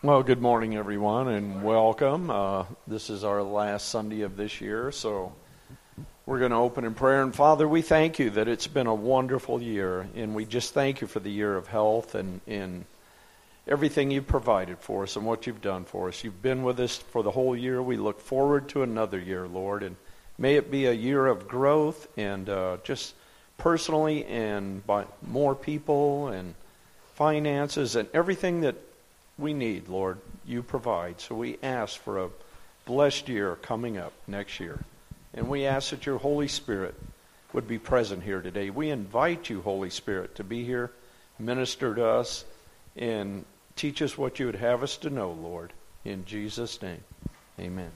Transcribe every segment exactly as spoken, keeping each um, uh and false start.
Well, good morning, everyone, and welcome. Uh, this is our last Sunday of this year, so we're going to open in prayer. And Father, we thank you that it's been a wonderful year, and we just thank you for the year of health and, and everything you've provided for us and what you've done for us. You've been with us for the whole year. We look forward to another year, Lord, and may it be a year of growth and uh, just personally and by more people and finances and everything that we need, Lord, you provide. So we ask for a blessed year coming up next year. And we ask that your Holy Spirit would be present here today. We invite you, Holy Spirit, to be here, minister to us, and teach us what you would have us to know, Lord. In Jesus' name, amen.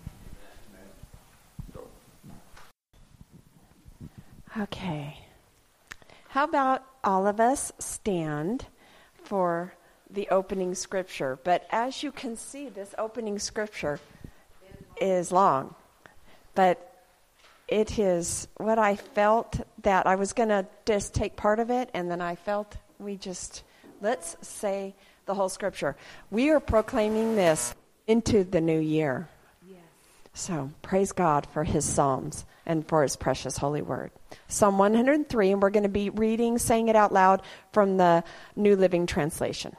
Okay. How about all of us stand for the opening scripture? But as you can see, this opening scripture is long. But it is what I felt that I was going to just take part of it, and then I felt we just, let's say the whole scripture. We are proclaiming this into the new year. Yes. So praise God for his psalms and for his precious holy word. Psalm one hundred three, and we're going to be reading, saying it out loud from the New Living Translation.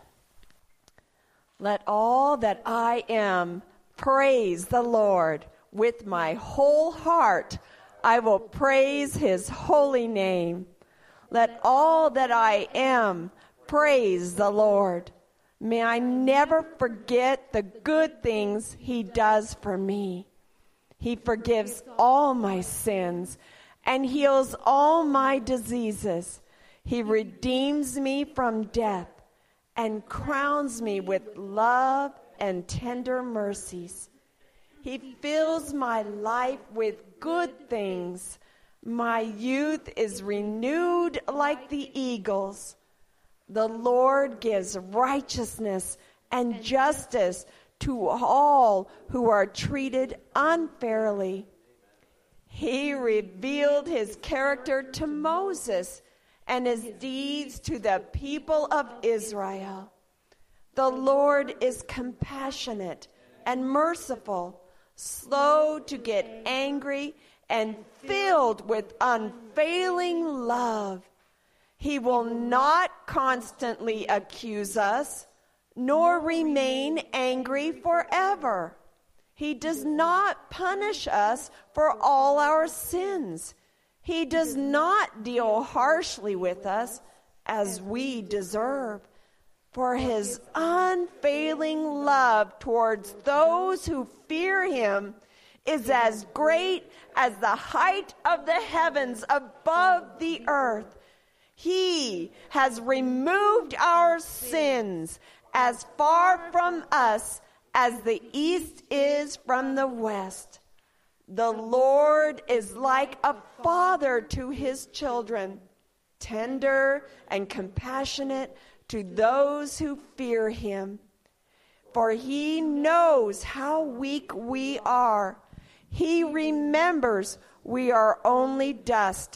Let all that I am praise the Lord. With my whole heart I will praise his holy name. Let all that I am praise the Lord. May I never forget the good things he does for me. He forgives all my sins and heals all my diseases. He redeems me from death and crowns me with love and tender mercies. He fills my life with good things. My youth is renewed like the eagles. The Lord gives righteousness and justice to all who are treated unfairly. He revealed his character to Moses and his deeds to the people of Israel. The Lord is compassionate and merciful, slow to get angry, and filled with unfailing love. He will not constantly accuse us, nor remain angry forever. He does not punish us for all our sins. He does not deal harshly with us as we deserve. For his unfailing love towards those who fear him is as great as the height of the heavens above the earth. He has removed our sins as far from us as the east is from the west. The Lord is like a father to his children, tender and compassionate to those who fear him. For he knows how weak we are. He remembers we are only dust.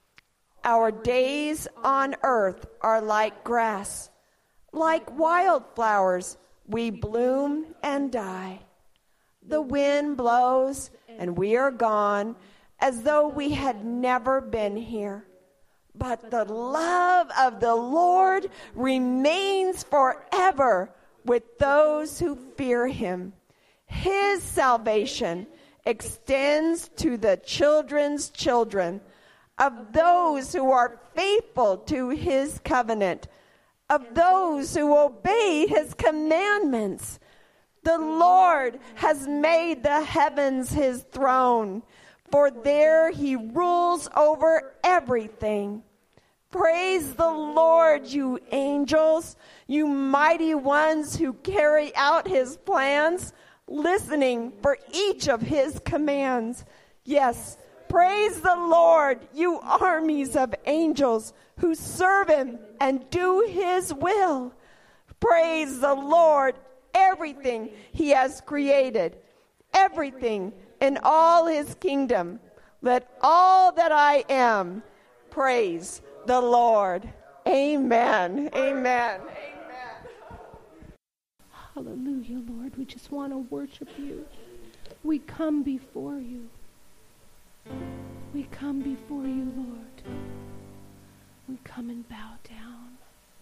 Our days on earth are like grass. Like wildflowers, we bloom and die. The wind blows and we are gone as though we had never been here. But the love of the Lord remains forever with those who fear him. His salvation extends to the children's children, of those who are faithful to his covenant, of those who obey his commandments. The Lord has made the heavens his throne, for there he rules over everything. Praise the Lord, you angels, you mighty ones who carry out his plans, listening for each of his commands. Yes, praise the Lord, you armies of angels who serve him and do his will. Praise the Lord, everything he has created, everything in all his kingdom. Let all that I am praise the Lord. Amen. Amen. Amen. Hallelujah, Lord. We just want to worship you. We come before you. We come before you, Lord. We come and bow down.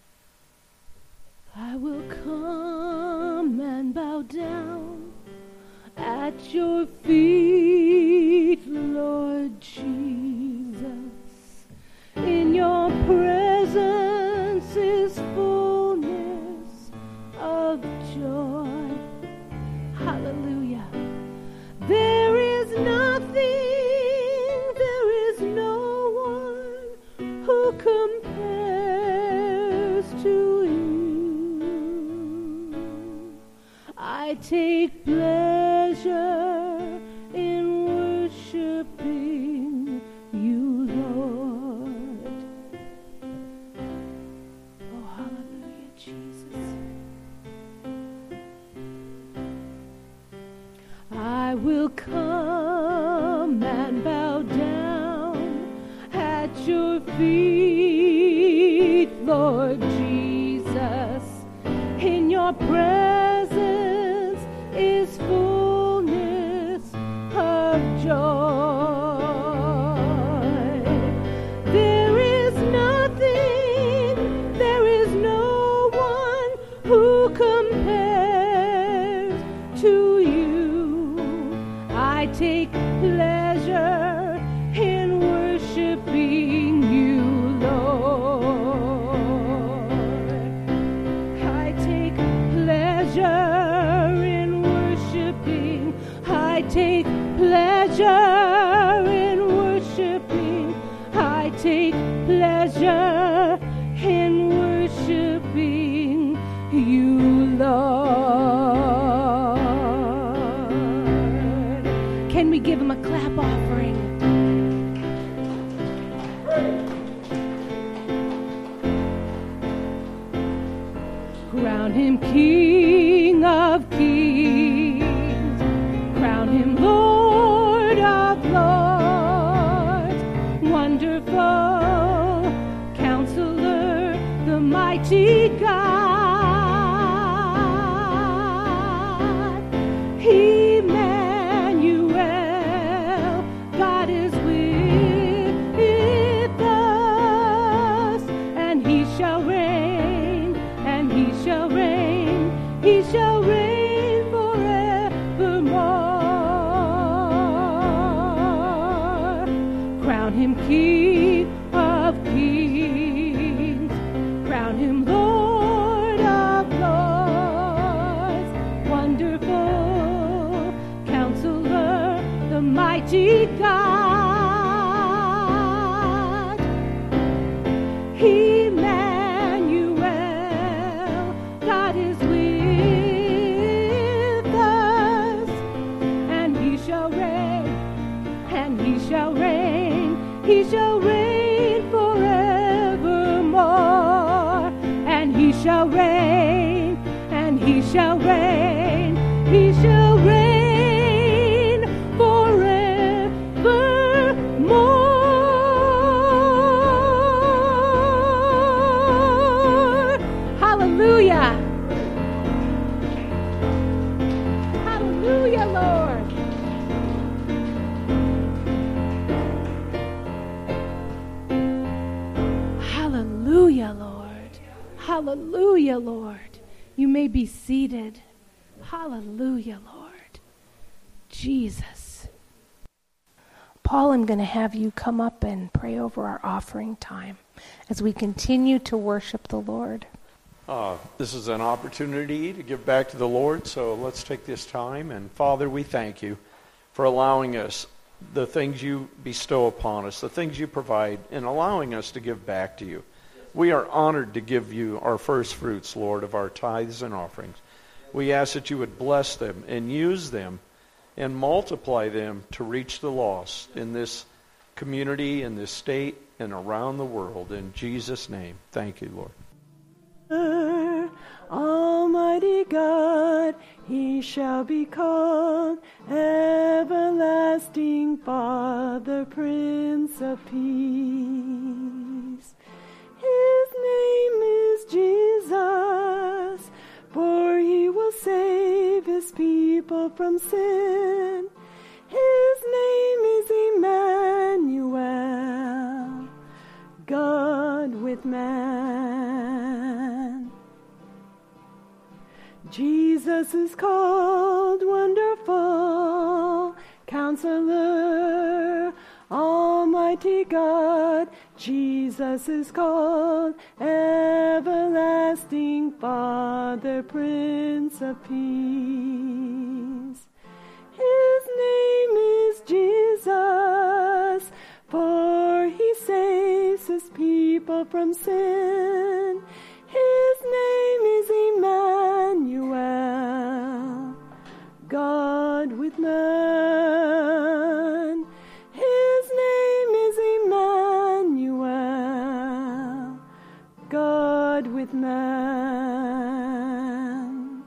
I will come and bow down at your feet, Lord Jesus. In your presence is fullness of joy. Hallelujah. There is nothing, there is no one who compares to you. I take pleasure in worshiping you, Lord. Oh, hallelujah, Jesus. I will come and bow down at your feet, Lord Jesus. In your presence is fullness of joy. There is nothing, there is no one who compares to you. I take pleasure in worshiping you, Lord. I take pleasure in worshiping. I take pleasure in worshiping. I take pleasure in worshiping you, Lord. Can we give him a clap offering? Crown him King of Kings. Crown him Lord of Lords. Wonderful Counselor, the mighty God. Emmanuel, God is with us, and he shall reign, and he shall reign, he shall reign forevermore. Crown him King of Kings, crown him Lord of Lords, wonderful Counselor, the mighty God. Emmanuel, God is with us, and he shall reign, and he shall reign, he shall reign forevermore, and he shall reign, and he shall reign, he shall reign forevermore. Hallelujah. Hallelujah, Lord. Hallelujah, Lord. Hallelujah, Lord. You may be seated. Hallelujah, Lord. Jesus. Paul, I'm going to have you come up and pray over our offering time as we continue to worship the Lord. Uh, this is an opportunity to give back to the Lord, so let's take this time. And Father, we thank you for allowing us the things you bestow upon us, the things you provide, and allowing us to give back to you. We are honored to give you our first fruits, Lord, of our tithes and offerings. We ask that you would bless them and use them and multiply them to reach the lost in this community, in this state, and around the world. In Jesus' name, thank you, Lord. Almighty God, he shall be called Everlasting Father, Prince of Peace. His name is Jesus, for he will will save his people from sin. His name is Emmanuel, God with man. Jesus is called Wonderful Counselor, Almighty God. Jesus is called Everlasting Father, Prince of Peace. His name is Jesus, for he saves his people from sin. His name is Emmanuel, God with man. His name is Emmanuel, God with man.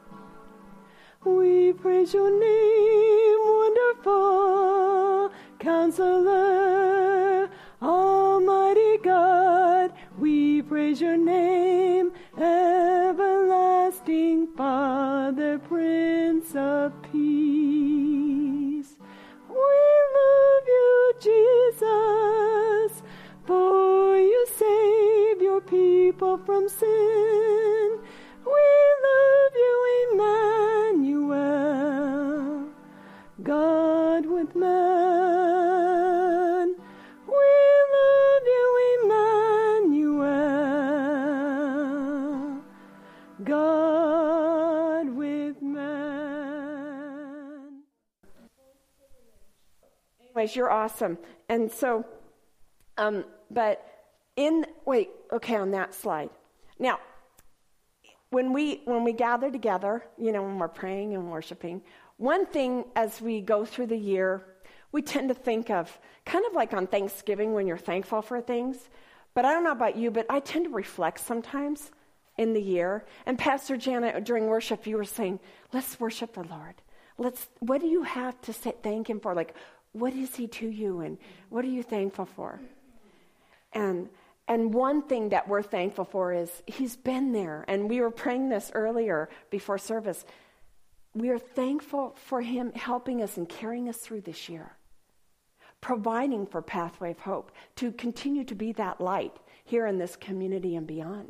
We praise your name, wonderful Counselor, Almighty God. We praise your name, Everlasting Father, Prince of Peace. We love you, Jesus, for you save your people from sin. We love you, Emmanuel, God with man. We love you, Emmanuel, God with man. Anyways, you're awesome. And so, um, but in, wait, okay, on that slide. Now, when we when we gather together, you know, when we're praying and worshiping, one thing as we go through the year, we tend to think of, kind of like on Thanksgiving when you're thankful for things. But I don't know about you, but I tend to reflect sometimes in the year. And Pastor Janet, during worship, you were saying, let's worship the Lord. Let's. What do you have to say, thank him for? Like, what is he to you, and what are you thankful for? And and one thing that we're thankful for is he's been there. And we were praying this earlier before service. We are thankful for him helping us and carrying us through this year, providing for Pathway of Hope to continue to be that light here in this community and beyond.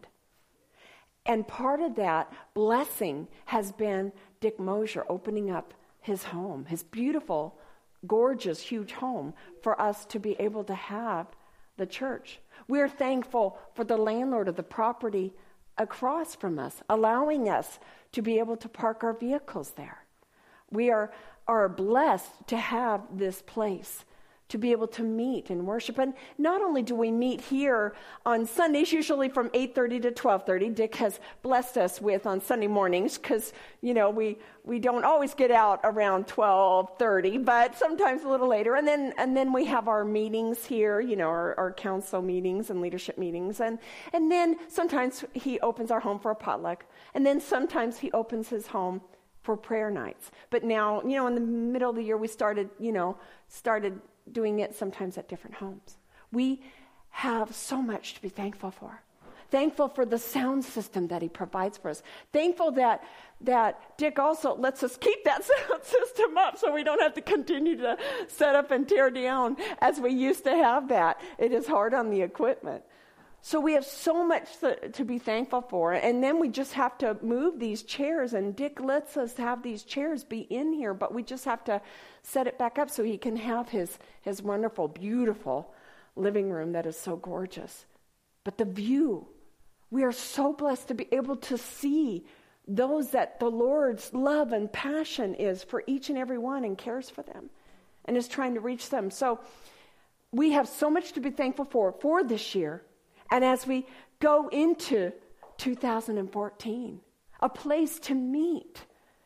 And part of that blessing has been Dick Mosier opening up his home, his beautiful, gorgeous, huge home, for us to be able to have the church. We're thankful for the landlord of the property across from us, allowing us to be able to park our vehicles there. We are, are blessed to have this place to be able to meet and worship. And not only do we meet here on Sundays, usually from eight thirty to twelve thirty. Dick has blessed us with on Sunday mornings because, you know, we, we don't always get out around twelve thirty, but sometimes a little later. And then and then we have our meetings here, you know, our, our council meetings and leadership meetings. And, and then sometimes he opens our home for a potluck. And then sometimes he opens his home for prayer nights. But now, you know, in the middle of the year, we started, you know, started doing it sometimes at different homes. We have so much to be thankful for. Thankful for the sound system that he provides for us. Thankful that that Dick also lets us keep that sound system up so we don't have to continue to set up and tear down as we used to have that. It is hard on the equipment. So we have so much to, to be thankful for. And then we just have to move these chairs, and Dick lets us have these chairs be in here, but we just have to set it back up so he can have his, his wonderful, beautiful living room that is so gorgeous. But the view, we are so blessed to be able to see those that the Lord's love and passion is for each and every one and cares for them and is trying to reach them. So we have so much to be thankful for for this year. And as we go into two thousand fourteen, a place to meet,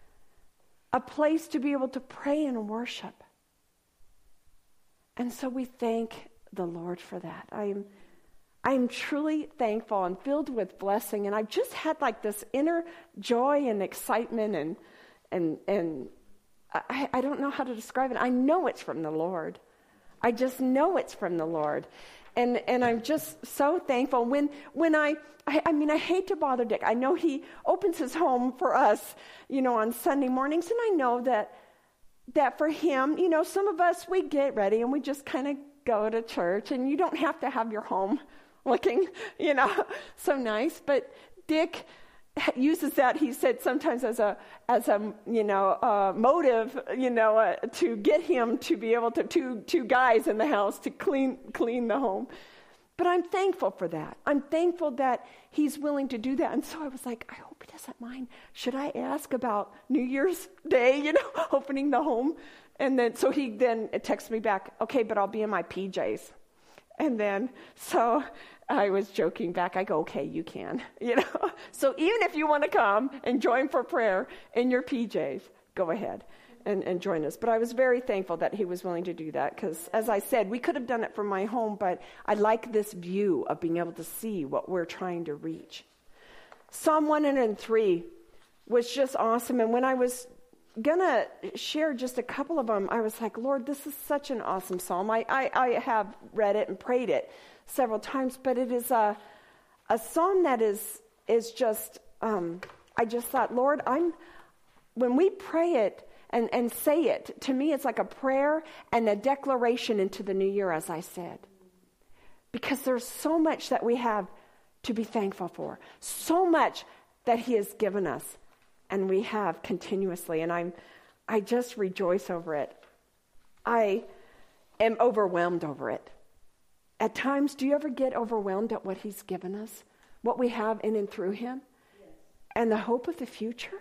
a place to be able to pray and worship. And so we thank the Lord for that. I am I am truly thankful and filled with blessing. And I've just had like this inner joy and excitement, and and and I, I don't know how to describe it. I know it's from the Lord. I just know it's from the Lord. And and I'm just so thankful. When when I, I, I mean, I hate to bother Dick. I know he opens his home for us, you know, on Sunday mornings. And I know that that for him, you know, some of us, we get ready and we just kind of go to church. And you don't have to have your home looking, you know, so nice. But Dick uses that, he said, sometimes as a, as a you know, uh, motive, you know, uh, to get him to be able to, two, two guys in the house to clean, clean the home. But I'm thankful for that. I'm thankful that he's willing to do that. And so I was like, I hope he doesn't mind. Should I ask about New Year's Day, you know, opening the home? And then, so he then texts me back, okay, but I'll be in my P Js. And then, so I was joking back. I go, okay, you can, you know. So even if you want to come and join for prayer in your P Js, go ahead and, and join us. But I was very thankful that he was willing to do that because, as I said, we could have done it from my home, but I like this view of being able to see what we're trying to reach. Psalm one hundred three was just awesome. And when I was going to share just a couple of them, I was like, Lord, this is such an awesome psalm. I, I, I have read it and prayed it several times, but it is a, a psalm that is is just, um, I just thought, Lord, I'm when we pray it and, and say it, to me it's like a prayer and a declaration into the new year, as I said. Because there's so much that we have to be thankful for. So much that he has given us. And we have continuously. And I'm, I just rejoice over it. I am overwhelmed over it. At times, do you ever get overwhelmed at what he's given us? What we have in and through him? Yes. And the hope of the future?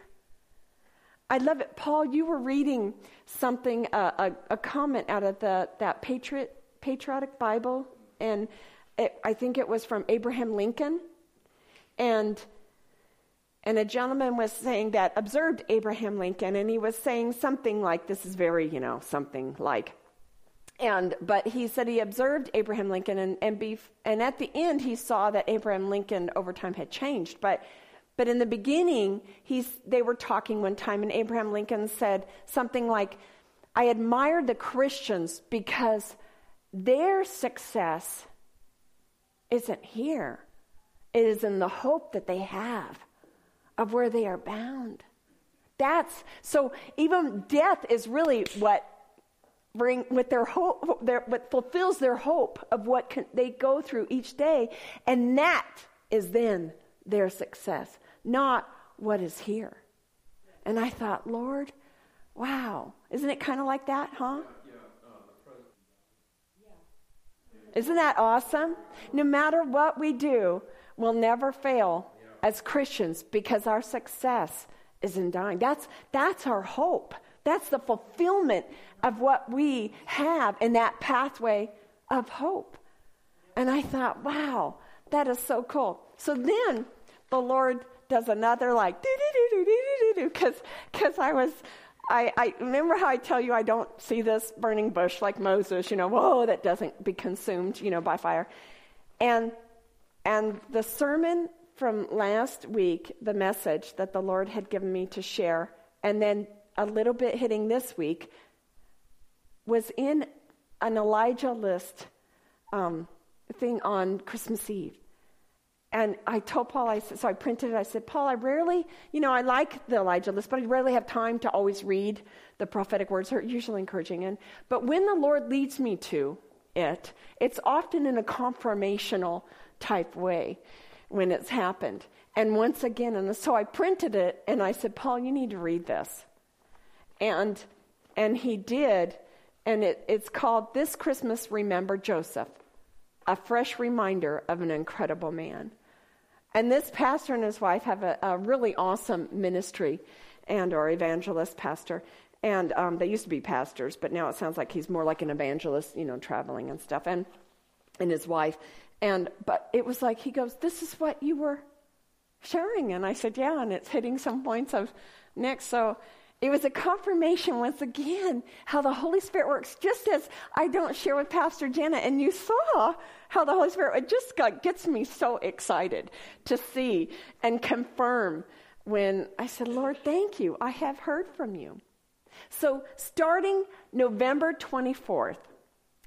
I love it. Paul, you were reading something, uh, a, a comment out of the that Patriot Patriotic Bible. And it, I think it was from Abraham Lincoln. And... And a gentleman was saying that, observed Abraham Lincoln, and he was saying something like, this is very, you know, something like, and, but he said he observed Abraham Lincoln, and, and, be, and at the end he saw that Abraham Lincoln over time had changed. But, but in the beginning, he's, they were talking one time, and Abraham Lincoln said something like, I admire the Christians because their success isn't here. It is in the hope that they have of where they are bound. That's so. Even death is really what bring with their hope. Their, what fulfills their hope of what can, they go through each day, and that is then their success, not what is here. And I thought, Lord, wow, isn't it kind of like that, huh? Isn't that awesome? No matter what we do, we'll never fail as Christians because our success is in dying. That's that's our hope. That's the fulfillment of what we have in that pathway of hope. And I thought, wow, that is so cool. So then the Lord does another like do-do-do-do-do-do-do because because I was I, I remember how I tell you I don't see this burning bush like Moses, you know, whoa, that doesn't be consumed, you know, by fire. And and the sermon from last week, the message that the Lord had given me to share, and then a little bit hitting this week, was in an Elijah list um, thing on Christmas Eve. And I told Paul, I said, so I printed it, I said, Paul, I rarely, you know, I like the Elijah list, but I rarely have time to always read the prophetic words. They're usually encouraging. And, but when the Lord leads me to it, it's often in a confirmational type way when it's happened. And once again, and so I printed it, and I said, Paul, you need to read this. And and he did, and it, it's called This Christmas Remember Joseph, a fresh reminder of an incredible man. And this pastor and his wife have a, a really awesome ministry, and or evangelist pastor. And um, they used to be pastors, but now it sounds like he's more like an evangelist, you know, traveling and stuff, and and his wife. And but it was like, he goes, this is what you were sharing. And I said, yeah, and it's hitting some points of next. So it was a confirmation once again how the Holy Spirit works, just as I don't share with Pastor Jenna. And you saw how the Holy Spirit, it just got, gets me so excited to see and confirm when I said, Lord, thank you. I have heard from you. So starting November twenty-fourth,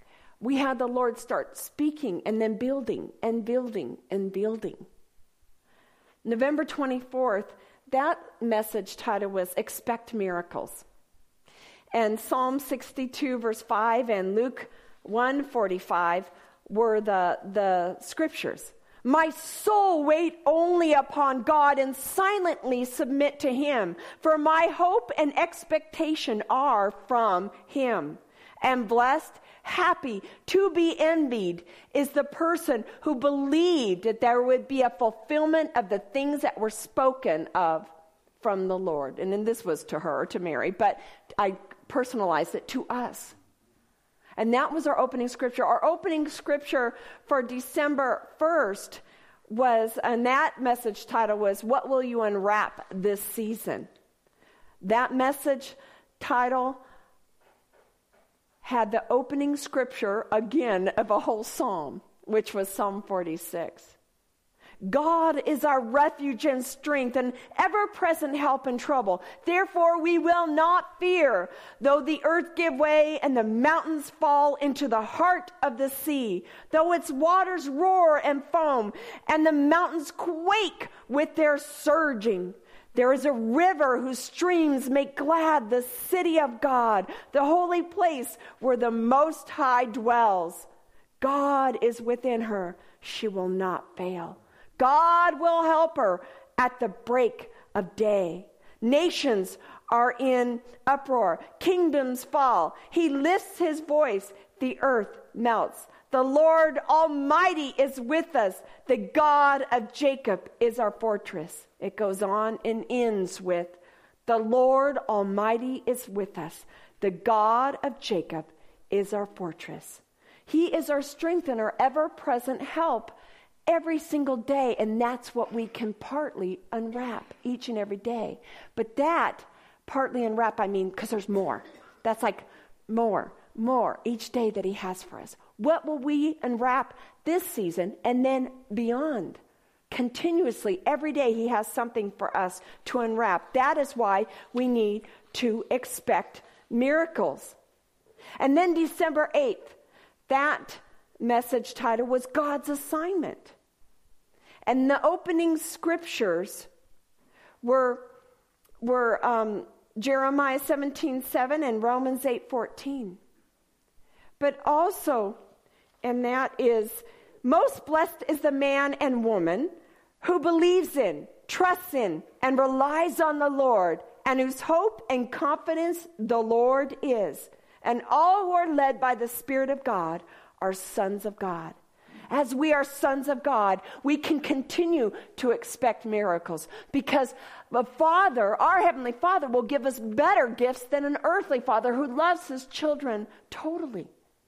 we had the Lord start speaking and then building and building and building. November twenty-fourth, that message title was Expect Miracles. And Psalm sixty-two verse five and Luke one forty-five were the, the scriptures. My soul wait only upon God and silently submit to him, for my hope and expectation are from him. And blessed, happy, to be envied is the person who believed that there would be a fulfillment of the things that were spoken of from the Lord. And then this was to her, to Mary, but I personalized it to us. And that was our opening scripture. Our opening scripture for December first was, and that message title was, What Will You Unwrap This Season? That message title had the opening scripture, again, of a whole psalm, which was Psalm forty-six. God is our refuge and strength, and ever-present help in trouble. Therefore we will not fear, though the earth give way and the mountains fall into the heart of the sea, though its waters roar and foam, and the mountains quake with their surging. There is a river whose streams make glad the city of God, the holy place where the Most High dwells. God is within her. She will not fail. God will help her at the break of day. Nations are in uproar. Kingdoms fall. He lifts his voice. The earth melts. The Lord Almighty is with us. The God of Jacob is our fortress. It goes on and ends with, the Lord Almighty is with us. The God of Jacob is our fortress. He is our strength and our ever-present help every single day, and that's what we can partly unwrap each and every day. But that partly unwrap, I mean, because there's more. That's like more, more each day that he has for us. What will we unwrap this season and then beyond? Continuously, every day he has something for us to unwrap. That is why we need to expect miracles. And then December eighth, that message title was God's Assignment. And the opening scriptures were, were um, Jeremiah seventeen seven and Romans eight fourteen. But also, and that is, most blessed is the man and woman who believes in, trusts in, and relies on the Lord, and whose hope and confidence the Lord is. And all who are led by the Spirit of God are sons of God. As we are sons of God, we can continue to expect miracles because the Father, our Heavenly Father, will give us better gifts than an earthly father who loves his children totally.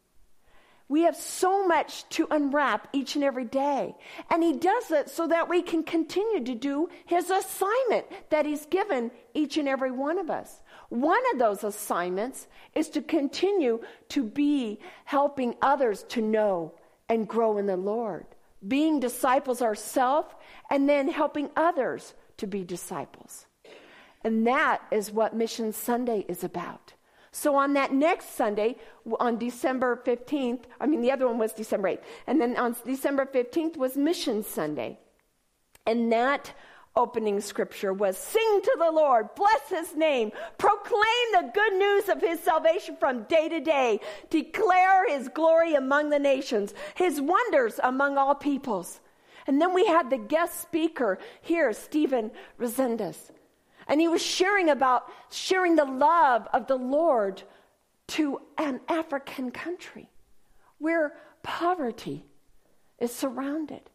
We have so much to unwrap each and every day. And he does it so that we can continue to do his assignment that he's given each and every one of us. One of those assignments is to continue to be helping others to know and grow in the Lord. Being disciples ourselves and then helping others to be disciples. And that is what Mission Sunday is about. So on that next Sunday, on December fifteenth, I mean the other one was December eighth, and then on December fifteenth was Mission Sunday. And that opening scripture was, sing to the Lord, bless his name, proclaim the good news of his salvation from day to day, declare his glory among the nations, his wonders among all peoples. And then we had the guest speaker here, Stephen Resendez. And he was sharing about sharing the love of the Lord to an African country where poverty is surrounded.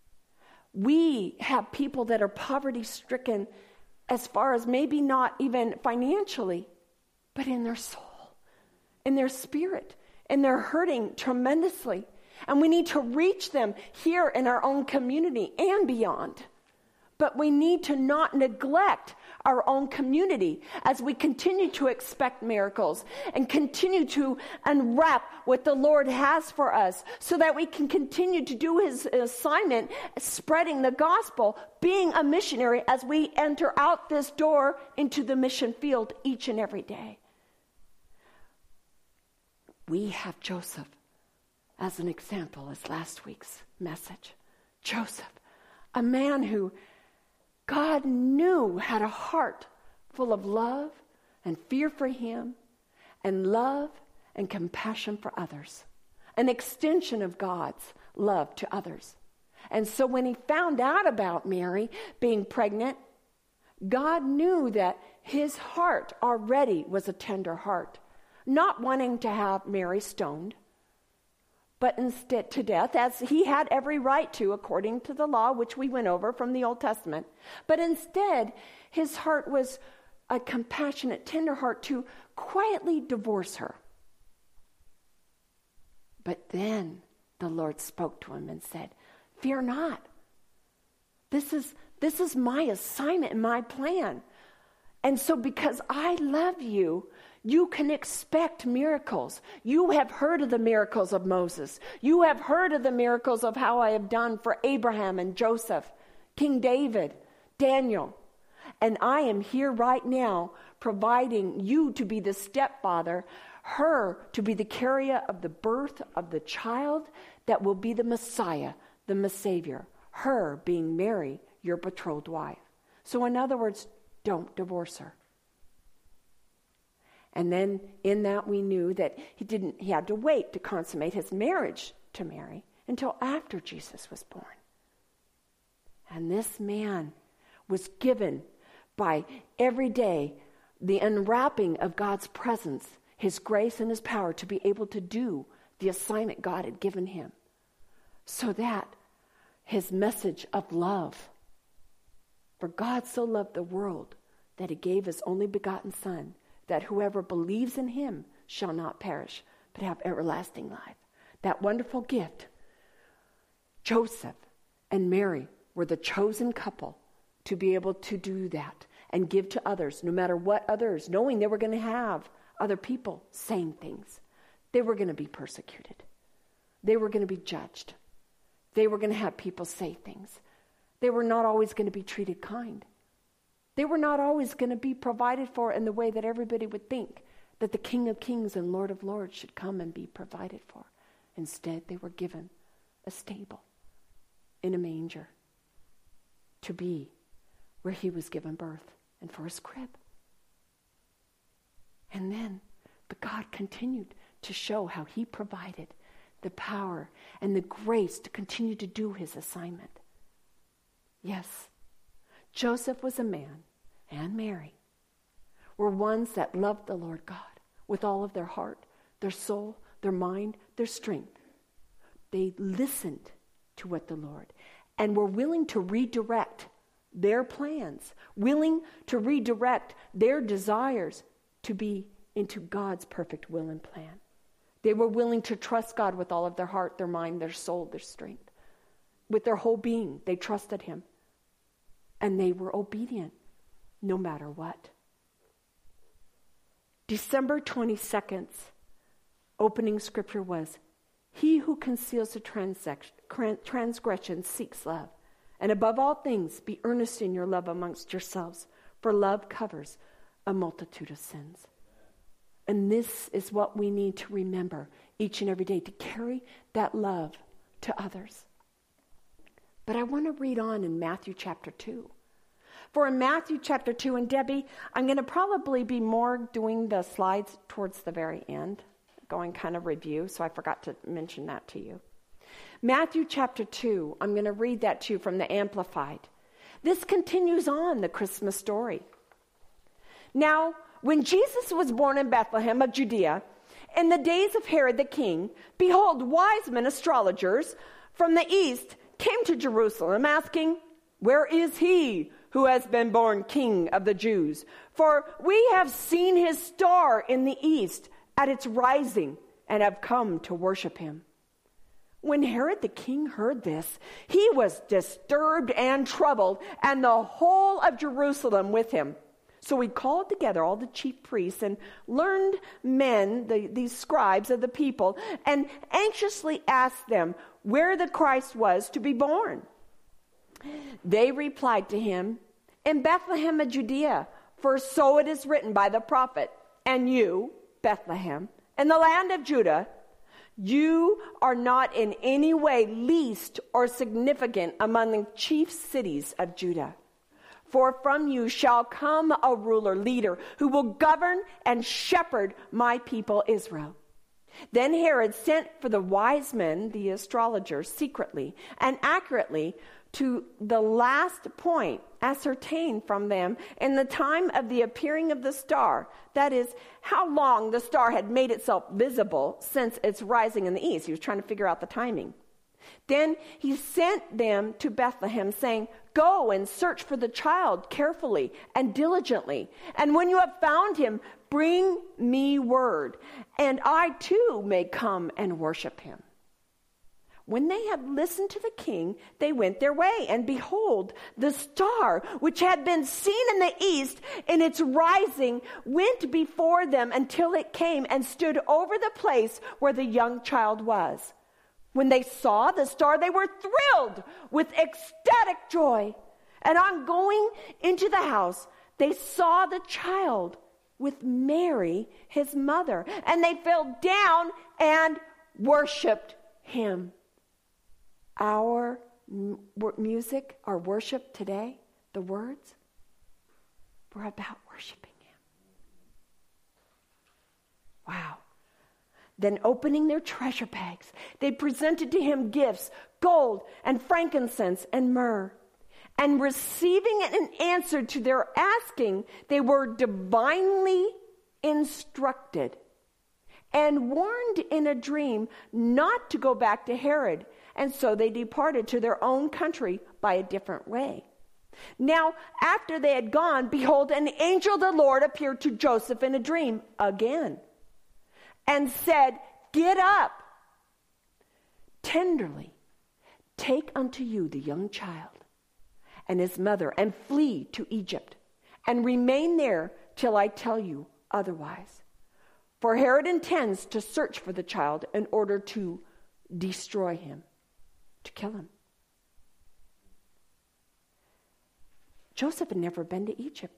We have people that are poverty-stricken as far as maybe not even financially, but in their soul, in their spirit, and they're hurting tremendously. And we need to reach them here in our own community and beyond. But we need to not neglect our own community as we continue to expect miracles and continue to unwrap what the Lord has for us so that we can continue to do his assignment, spreading the gospel, being a missionary as we enter out this door into the mission field each and every day. We have Joseph. as an example as last week's message. Joseph, a man who God knew had a heart full of love and fear for him and love and compassion for others. An extension of God's love to others. And so when he found out about Mary being pregnant, God knew that his heart already was a tender heart, not wanting to have Mary stoned, but instead to death, as he had every right to according to the law, which we went over from the Old Testament. But instead, his heart was a compassionate, tender heart to quietly divorce her. But then the Lord spoke to him and said, "Fear not. This is, this is my assignment and my plan. And so because I love you, you can expect miracles. You have heard of the miracles of Moses. You have heard of the miracles of how I have done for Abraham and Joseph, King David, Daniel. And I am here right now providing you to be the stepfather, her to be the carrier of the birth of the child that will be the Messiah, the Messiah, her being Mary, your betrothed wife." So in other words, don't divorce her. And then in that we knew that he didn't, he had to wait to consummate his marriage to Mary until after Jesus was born. And this man was given by every day the unwrapping of God's presence, his grace and his power to be able to do the assignment God had given him. So that his message of love, for God so loved the world that he gave his only begotten Son, that whoever believes in him shall not perish, but have everlasting life. That wonderful gift. Joseph and Mary were the chosen couple to be able to do that and give to others, no matter what others, knowing they were going to have other people saying things. They were going to be persecuted. They were going to be judged. They were going to have people say things. They were not always going to be treated kind. They were not always going to be provided for in the way that everybody would think that the King of Kings and Lord of Lords should come and be provided for. Instead, they were given a stable in a manger to be where he was given birth and for his crib. And then, but God continued to show how he provided the power and the grace to continue to do his assignment. Yes, Joseph was a man, and Mary were ones that loved the Lord God with all of their heart, their soul, their mind, their strength. They listened to what the Lord, and were willing to redirect their plans, willing to redirect their desires to be into God's perfect will and plan. They were willing to trust God with all of their heart, their mind, their soul, their strength. With their whole being, they trusted him. And they were obedient, no matter what. December twenty-second, opening scripture was, "He who conceals a transgression seeks love. And above all things, be earnest in your love amongst yourselves, for love covers a multitude of sins." And this is what we need to remember each and every day, to carry that love to others. But I want to read on in Matthew chapter two. For in Matthew chapter two, and Debbie, I'm going to probably be more doing the slides towards the very end, going kind of review, so I forgot to mention that to you. Matthew chapter two, I'm going to read that to you from the Amplified. This continues on the Christmas story. Now, when Jesus was born in Bethlehem of Judea, in the days of Herod the king, behold, wise men, astrologers, from the east came to Jerusalem, asking, "Where is he who has been born King of the Jews? For we have seen his star in the east at its rising, and have come to worship him." When Herod the king heard this, he was disturbed and troubled, and the whole of Jerusalem with him. So he called together all the chief priests and learned men, the, these scribes of the people, and anxiously asked them where the Christ was to be born. They replied to him, "In Bethlehem of Judea, for so it is written by the prophet, and you, Bethlehem, in the land of Judah, You are not in any way least or significant among the chief cities of Judah. For from you shall come a ruler, leader, who will govern and shepherd my people Israel. Then Herod sent for the wise men, the astrologers, secretly and accurately to the last point ascertained from them in the time of the appearing of the star. That is, how long the star had made itself visible since its rising in the east. He was trying to figure out the timing. Then he sent them to Bethlehem, saying, "Go and search for the child carefully and diligently. And when you have found him, bring me word, and I too may come and worship him." When they had listened to the king, they went their way. And behold, the star, which had been seen in the east in its rising, went before them until it came and stood over the place where the young child was. When they saw the star, they were thrilled with ecstatic joy. And on going into the house, they saw the child with Mary, his mother. And they fell down and worshiped him. Our m- music, our worship today, the words, we're about worshiping him. Wow. Then opening their treasure bags, they presented to him gifts, gold and frankincense and myrrh. And receiving an answer to their asking, they were divinely instructed and warned in a dream not to go back to Herod. And so they departed to their own country by a different way. Now, after they had gone, behold, an angel of the Lord appeared to Joseph in a dream again and said, "Get up, tenderly take unto you the young child and his mother, and flee to Egypt, and remain there till I tell you otherwise. For Herod intends to search for the child in order to destroy him," to kill him. Joseph had never been to Egypt,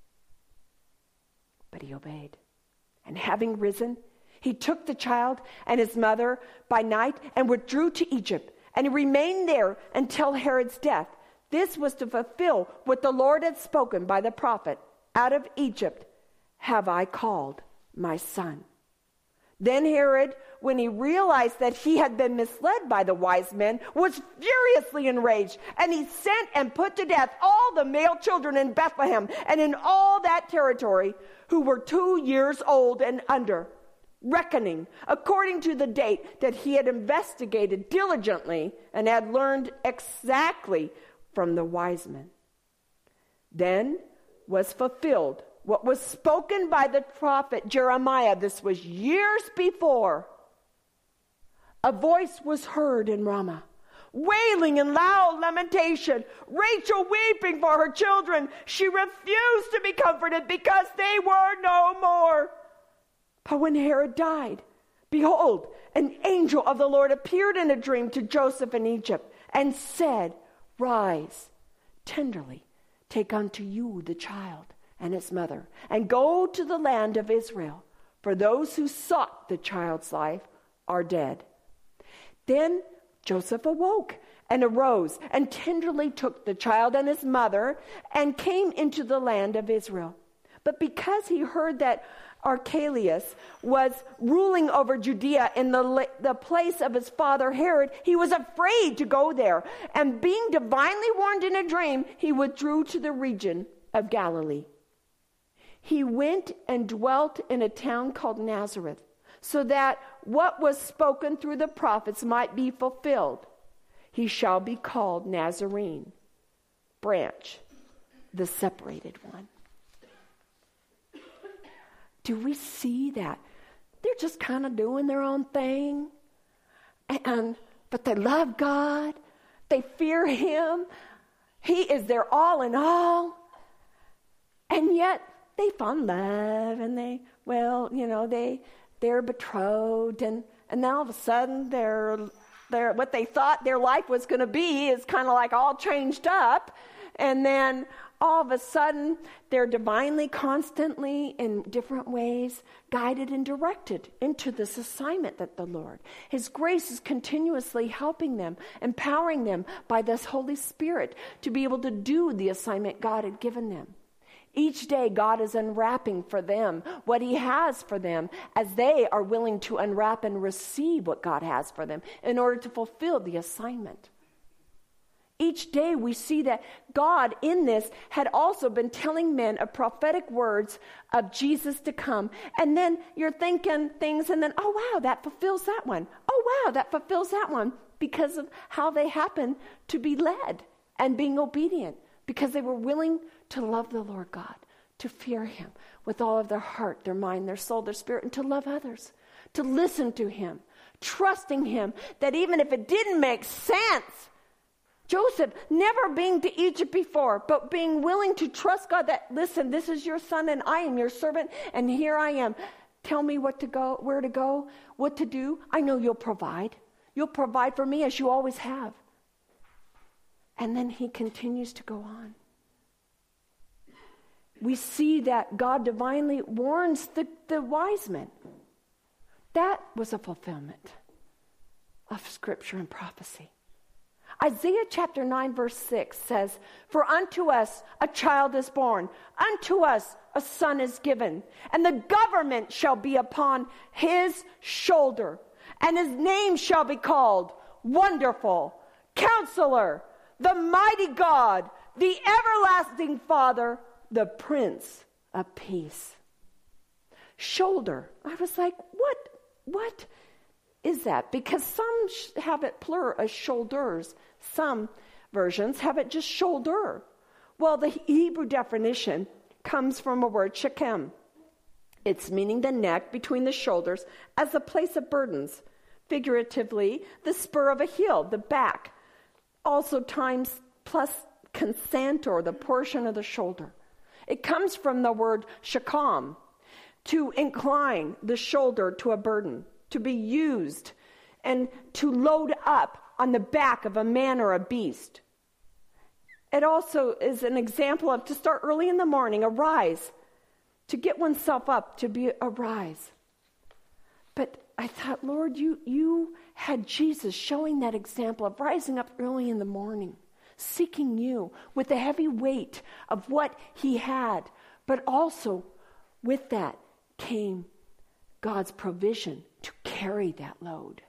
but he obeyed. And having risen, he took the child and his mother by night and withdrew to Egypt, and he remained there until Herod's death. This was to fulfill what the Lord had spoken by the prophet, "Out of Egypt have I called my son." Then Herod, when he realized that he had been misled by the wise men, was furiously enraged, and he sent and put to death all the male children in Bethlehem and in all that territory who were two years old and under, reckoning according to the date that he had investigated diligently and had learned exactly from the wise men. Then was fulfilled what was spoken by the prophet Jeremiah. This was years before. A voice was heard in Ramah, wailing in loud lamentation, Rachel weeping for her children. She refused to be comforted because they were no more. But when Herod died, behold, an angel of the Lord appeared in a dream to Joseph in Egypt and said, "Rise, tenderly take unto you the child and his mother, and go to the land of Israel, for those who sought the child's life are dead." Then Joseph awoke and arose and tenderly took the child and his mother and came into the land of Israel. But because he heard that Archelaus was ruling over Judea in the, the place of his father Herod, he was afraid to go there. And being divinely warned in a dream, he withdrew to the region of Galilee. He went and dwelt in a town called Nazareth, so that what was spoken through the prophets might be fulfilled. He shall be called Nazarene, branch, the separated one. Do we see that? They're just kind of doing their own thing, and but they love God. They fear Him. He is their all in all. And yet they fall in love, and they, well, you know, they they're betrothed, and and now all of a sudden they're they're what they thought their life was going to be is kind of like all changed up, and then all of a sudden, they're divinely, constantly, in different ways, guided and directed into this assignment that the Lord. His grace is continuously helping them, empowering them by this Holy Spirit to be able to do the assignment God had given them. Each day, God is unwrapping for them what He has for them as they are willing to unwrap and receive what God has for them in order to fulfill the assignment. Each day we see that God in this had also been telling men of prophetic words of Jesus to come. And then you're thinking things and then, oh wow, that fulfills that one. Oh wow, that fulfills that one, because of how they happen to be led and being obedient, because they were willing to love the Lord God, to fear Him with all of their heart, their mind, their soul, their spirit, and to love others, to listen to Him, trusting Him that even if it didn't make sense, Joseph never been to Egypt before, but being willing to trust God that, listen, this is your son and I am your servant and here I am. Tell me what to go, where to go, what to do. I know you'll provide. You'll provide for me as you always have. And then he continues to go on. We see that God divinely warns the, the wise men. That was a fulfillment of scripture and prophecy. Isaiah chapter nine verse six says, "For unto us a child is born, unto us a son is given, and the government shall be upon his shoulder, and his name shall be called Wonderful, Counselor, the Mighty God, the Everlasting Father, the Prince of Peace." Shoulder. I was like, what? What is that? Because some have it plural as shoulders. Some versions have it just shoulder. Well, the Hebrew definition comes from a word, shechem. It's meaning the neck between the shoulders as a place of burdens. Figuratively, the spur of a heel, the back. Also times plus consantor, the portion of the shoulder. It comes from the word shakam, to incline the shoulder to a burden, to be used, and to load up on the back of a man or a beast. It also is an example of to start early in the morning, arise, to get oneself up, to be arise. But I thought, Lord, you, you had Jesus showing that example of rising up early in the morning, seeking you with the heavy weight of what he had. But also with that came God's provision to carry that load,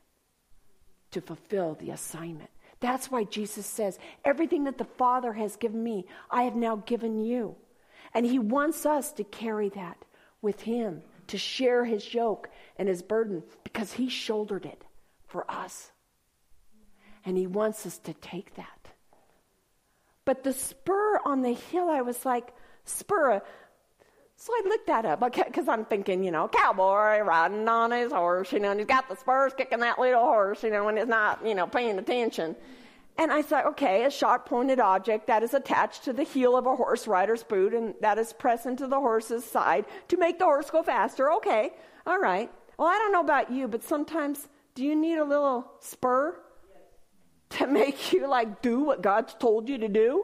to fulfill the assignment. That's why Jesus says, everything that the Father has given me, I have now given you. And he wants us to carry that with him, to share his yoke and his burden, because he shouldered it for us. And he wants us to take that. But the spur on the hill, I was like, spur. So I looked that up, because I'm thinking, you know, cowboy riding on his horse, you know, and he's got the spurs kicking that little horse, you know, when he's not, you know, paying attention. And I thought, okay, a sharp-pointed object that is attached to the heel of a horse rider's boot, and that is pressed into the horse's side to make the horse go faster. Okay, all right. Well, I don't know about you, but sometimes, do you need a little spur to make you, like, do what God's told you to do?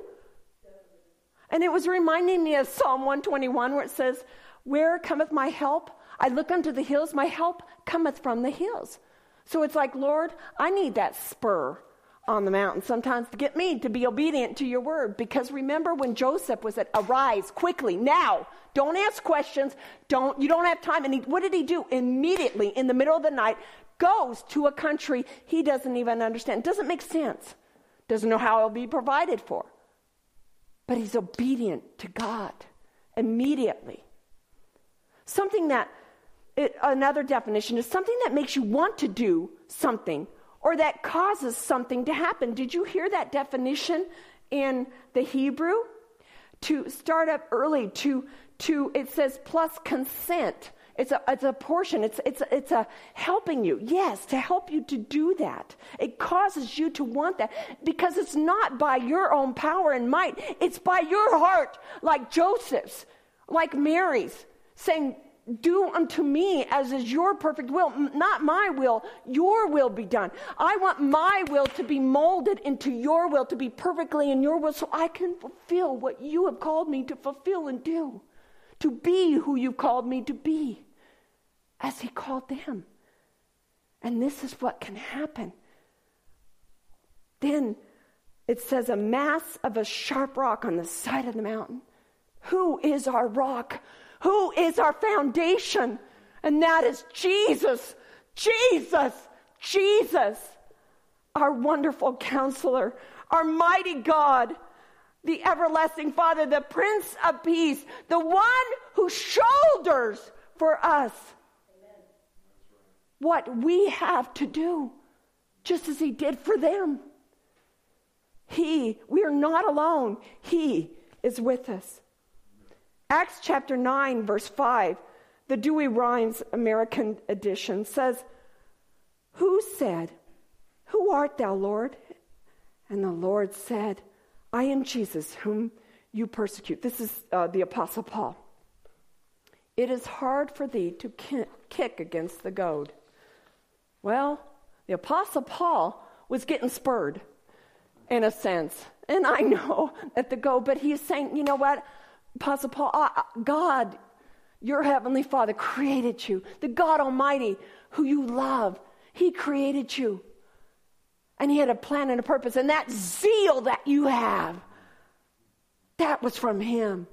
And it was reminding me of Psalm one twenty-one, where it says, "Where cometh my help? I look unto the hills. My help cometh from the hills." So it's like, Lord, I need that spur on the mountain sometimes to get me to be obedient to your word. Because remember when Joseph was at, arise quickly, now, don't ask questions, don't, you don't have time. And he, what did he do? Immediately, in the middle of the night, goes to a country he doesn't even understand. Doesn't make sense. Doesn't know how it'll be provided for. But he's obedient to God immediately. Something that, it, another definition is something that makes you want to do something, or that causes something to happen. Did you hear that definition in the Hebrew? To start up early, to, to it says plus consent. It's a, it's a portion. It's, it's, it's a helping you. Yes, to help you to do that. It causes you to want that, because it's not by your own power and might. It's by your heart, like Joseph's, like Mary's, saying, do unto me as is your perfect will. Not my will, your will be done. I want my will to be molded into your will, to be perfectly in your will, so I can fulfill what you have called me to fulfill and do. To be who you've called me to be, as he called them. And this is what can happen. Then it says, a mass of a sharp rock on the side of the mountain. Who is our rock? Who is our foundation? And that is Jesus, Jesus, Jesus, our wonderful counselor, our mighty God, the everlasting Father, the Prince of Peace, the one who shoulders for us Amen. What we have to do, just as he did for them. He, we are not alone. He is with us. Acts chapter nine, verse five, the Dewey Rhymes American edition says, who said, who art thou, Lord? And the Lord said, I am Jesus, whom you persecute. This is uh, the Apostle Paul. It is hard for thee to ki- kick against the goad. Well, the Apostle Paul was getting spurred, in a sense. And I know that the goad, but he's saying, you know what? Apostle Paul, uh, God, your heavenly Father created you. The God Almighty who you love, he created you. And he had a plan and a purpose. And that zeal that you have, that was from him.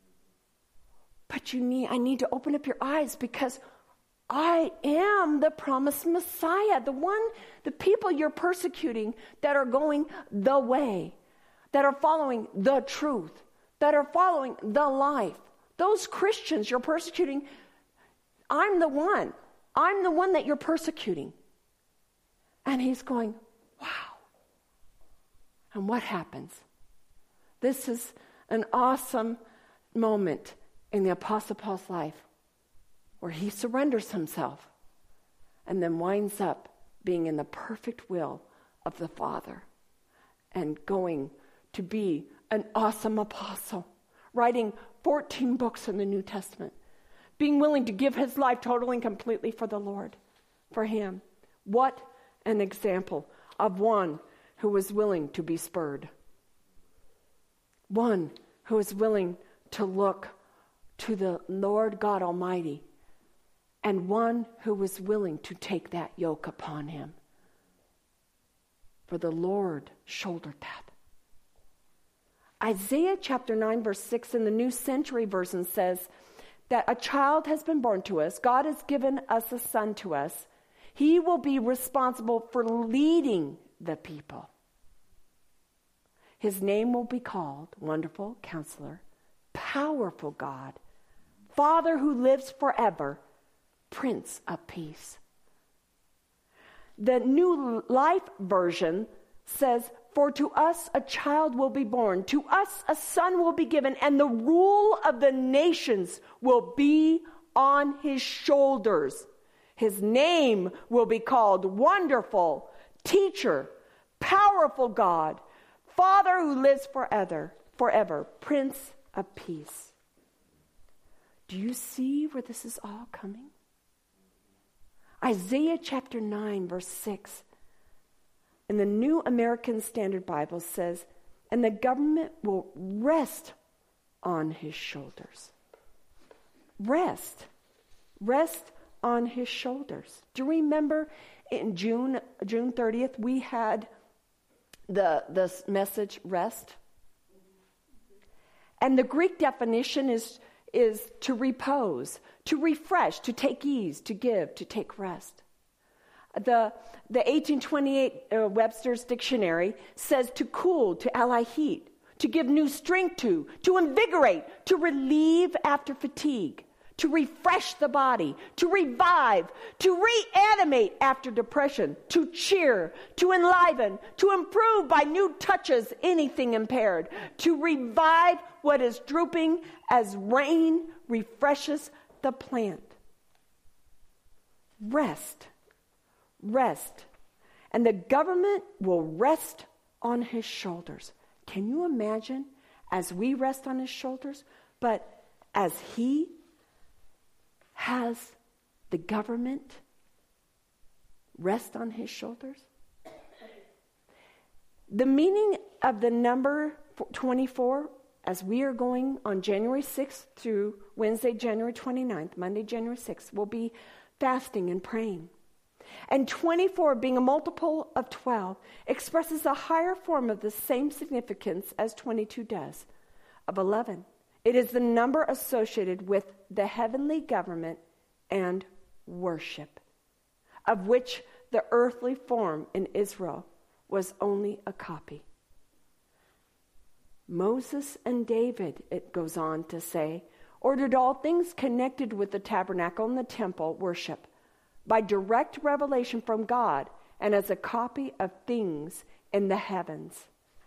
But you need, I need to open up your eyes, because I am the promised Messiah, the one, the people you're persecuting that are going the way, that are following the truth, that are following the life. Those Christians you're persecuting, I'm the one. I'm the one that you're persecuting. And he's going, wow. And what happens? This is an awesome moment in the Apostle Paul's life, where he surrenders himself and then winds up being in the perfect will of the Father and going to be an awesome apostle, writing fourteen books in the New Testament, being willing to give his life totally and completely for the Lord, for him. What an example of one who was willing to be spurred. One who is willing to look to the Lord God Almighty, and one who was willing to take that yoke upon him. For the Lord shouldered that. Isaiah chapter nine, verse six in the New Century Version says that a child has been born to us. God has given us a son to us. He will be responsible for leading the people. His name will be called Wonderful Counselor, Powerful God, Father who lives forever, Prince of Peace. The New Life Version says, for to us a child will be born, to us a son will be given, and the rule of the nations will be on his shoulders. His name will be called Wonderful, Teacher, Powerful God, Father who lives forever, forever, Prince of Peace. Do you see where this is all coming? Isaiah chapter nine, verse six. And the New American Standard Bible says, and the government will rest on his shoulders. Rest. Rest on his shoulders. Do you remember in June June thirtieth, we had the, the message, rest? And the Greek definition is, is to repose, to refresh, to take ease, to give, to take rest. The, the eighteen twenty-eight uh, Webster's Dictionary says to cool, to allay heat, to give new strength to, to invigorate, to relieve after fatigue, to refresh the body, to revive, to reanimate after depression, to cheer, to enliven, to improve by new touches anything impaired, to revive what is drooping as rain refreshes the plant. Rest. Rest. And the government will rest on his shoulders. Can you imagine as we rest on his shoulders, but as he has the government rest on his shoulders? The meaning of the number twenty-four, as we are going on January sixth through Wednesday, January twenty-ninth, Monday, January sixth, will be fasting and praying. And twenty-four, being a multiple of twelve, expresses a higher form of the same significance as twenty-two does, of eleven. It is the number associated with the heavenly government and worship, of which the earthly form in Israel was only a copy. Moses and David, it goes on to say, ordered all things connected with the tabernacle and the temple worship by direct revelation from God and as a copy of things in the heavens.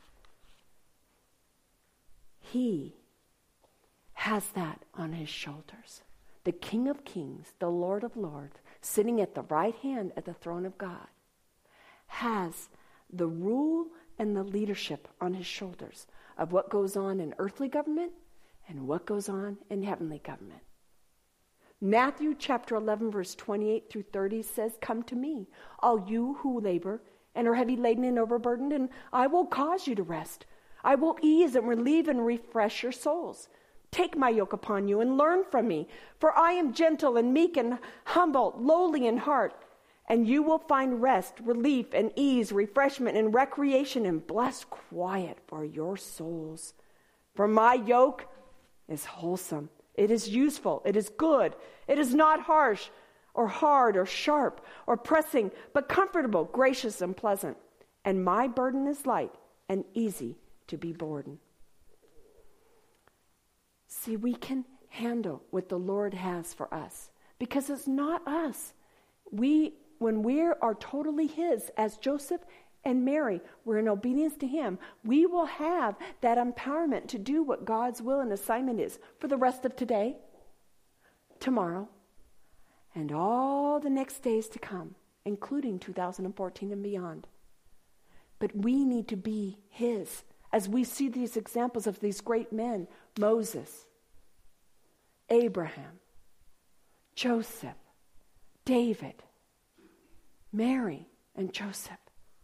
He has that on his shoulders. The King of Kings, the Lord of Lords, sitting at the right hand at the throne of God, has the rule and the leadership on his shoulders of what goes on in earthly government and what goes on in heavenly government. Matthew chapter eleven, verse twenty-eight through thirty says, "Come to me, all you who labor and are heavy laden and overburdened, and I will cause you to rest. I will ease and relieve and refresh your souls. Take my yoke upon you and learn from me, for I am gentle and meek and humble, lowly in heart, and you will find rest, relief, and ease, refreshment, and recreation, and blessed quiet for your souls. For my yoke is wholesome. It is useful. It is good. It is not harsh or hard or sharp or pressing, but comfortable, gracious, and pleasant. And my burden is light and easy to be borne." See, we can handle what the Lord has for us because it's not us. We, when we are totally His, as Joseph and Mary were in obedience to Him, we will have that empowerment to do what God's will and assignment is for the rest of today, tomorrow, and all the next days to come, including two thousand fourteen and beyond. But we need to be His. As we see these examples of these great men, Moses, Abraham, Joseph, David, Mary, and Joseph,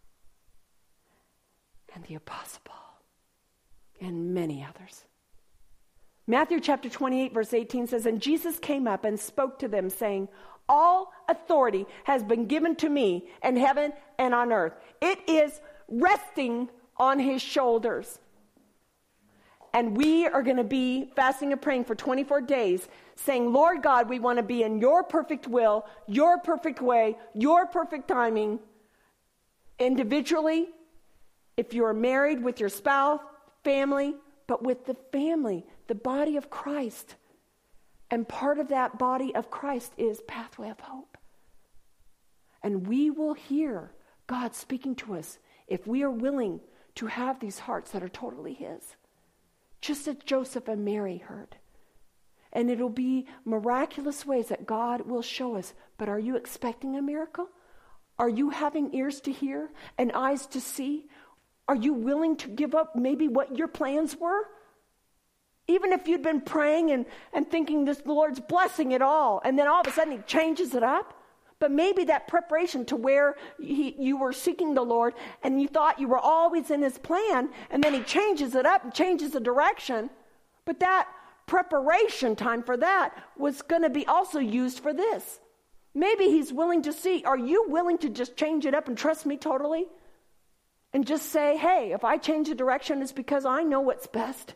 and the Apostle Paul, and many others. Matthew chapter twenty-eight, verse eighteen says, "And Jesus came up and spoke to them, saying, all authority has been given to me in heaven and on earth." It is resting on His shoulders. And we are going to be fasting and praying for twenty-four days, saying, Lord God, we want to be in your perfect will, your perfect way, your perfect timing, individually, if you're married, with your spouse, family, but with the family, the body of Christ. And part of that body of Christ is Pathway of Hope. And we will hear God speaking to us if we are willing to have these hearts that are totally His. Just as Joseph and Mary heard. And it'll be miraculous ways that God will show us. But are you expecting a miracle? Are you having ears to hear and eyes to see? Are you willing to give up maybe what your plans were? Even if you'd been praying and, and thinking this the Lord's blessing it all, and then all of a sudden He changes it up. But maybe that preparation to where he, you were seeking the Lord and you thought you were always in His plan, and then He changes it up and changes the direction. But that preparation time for that was going to be also used for this. Maybe He's willing to see, are you willing to just change it up and trust me totally? And just say, hey, if I change the direction, it's because I know what's best.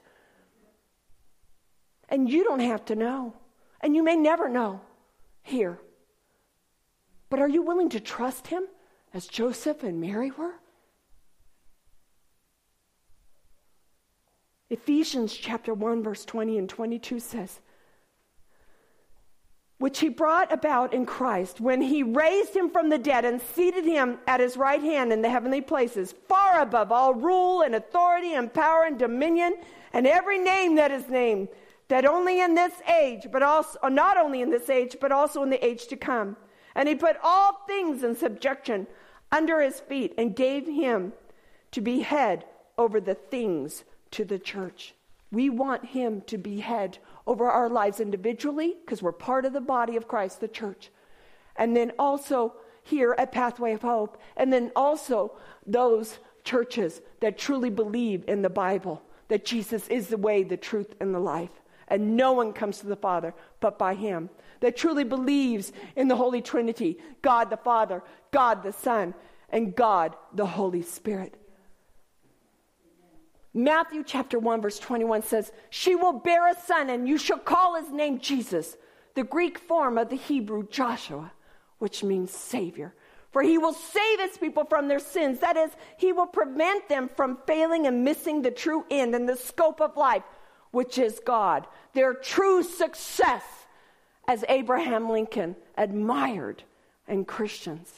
And you don't have to know. And you may never know here. But are you willing to trust Him as Joseph and Mary were? Ephesians chapter one, verse twenty and twenty-two says, which He brought about in Christ when He raised Him from the dead and seated Him at His right hand in the heavenly places, far above all rule and authority and power and dominion and every name that is named, that only in this age, but also not only in this age, but also in the age to come. And He put all things in subjection under His feet and gave Him to be head over the things to the church. We want Him to be head over our lives individually, because we're part of the body of Christ, the church. And then also here at Pathway of Hope. And then also those churches that truly believe in the Bible, that Jesus is the way, the truth, and the life. And no one comes to the Father but by him. That truly believes in the Holy Trinity, God the Father, God the Son, and God the Holy Spirit. Matthew chapter one verse twenty-one says, she will bear a son and you shall call his name Jesus, the Greek form of the Hebrew Joshua, which means Savior. For he will save his people from their sins. That is, he will prevent them from failing and missing the true end and the scope of life, which is God. Their true success, as Abraham Lincoln admired, and Christians.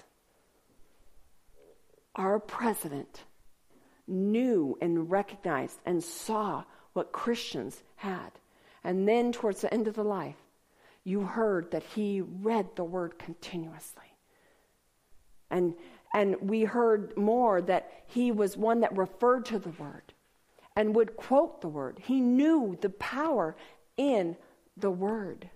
Our president knew and recognized and saw what Christians had. And then towards the end of the life, you heard that he read the word continuously. And, and we heard more that he was one that referred to the word and would quote the word. He knew the power in the word.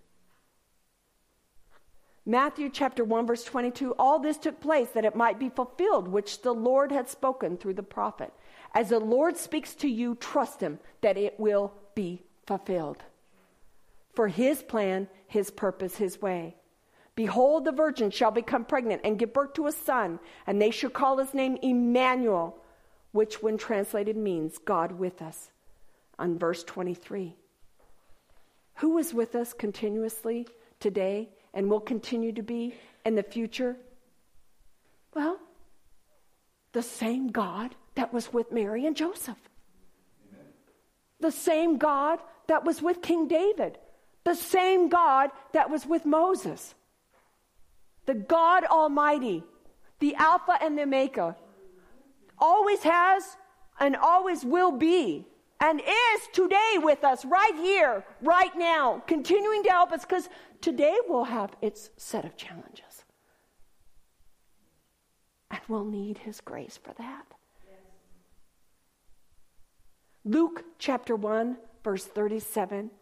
Matthew chapter one verse twenty-two, all this took place that it might be fulfilled, which the Lord had spoken through the prophet. As the Lord speaks to you, trust him that it will be fulfilled. For his plan, his purpose, his way. Behold, the virgin shall become pregnant and give birth to a son, and they shall call his name Emmanuel, which when translated means God with us. On verse twenty-three. Who is with us continuously today and will continue to be in the future? Well, the same God that was with Mary and Joseph. Amen. The same God that was with King David. The same God that was with Moses. The God Almighty, the Alpha and the Omega, always has and always will be and is today with us right here, right now, continuing to help us, because today will have its set of challenges. And we'll need his grace for that. Yes. Luke chapter one, verse thirty-seven.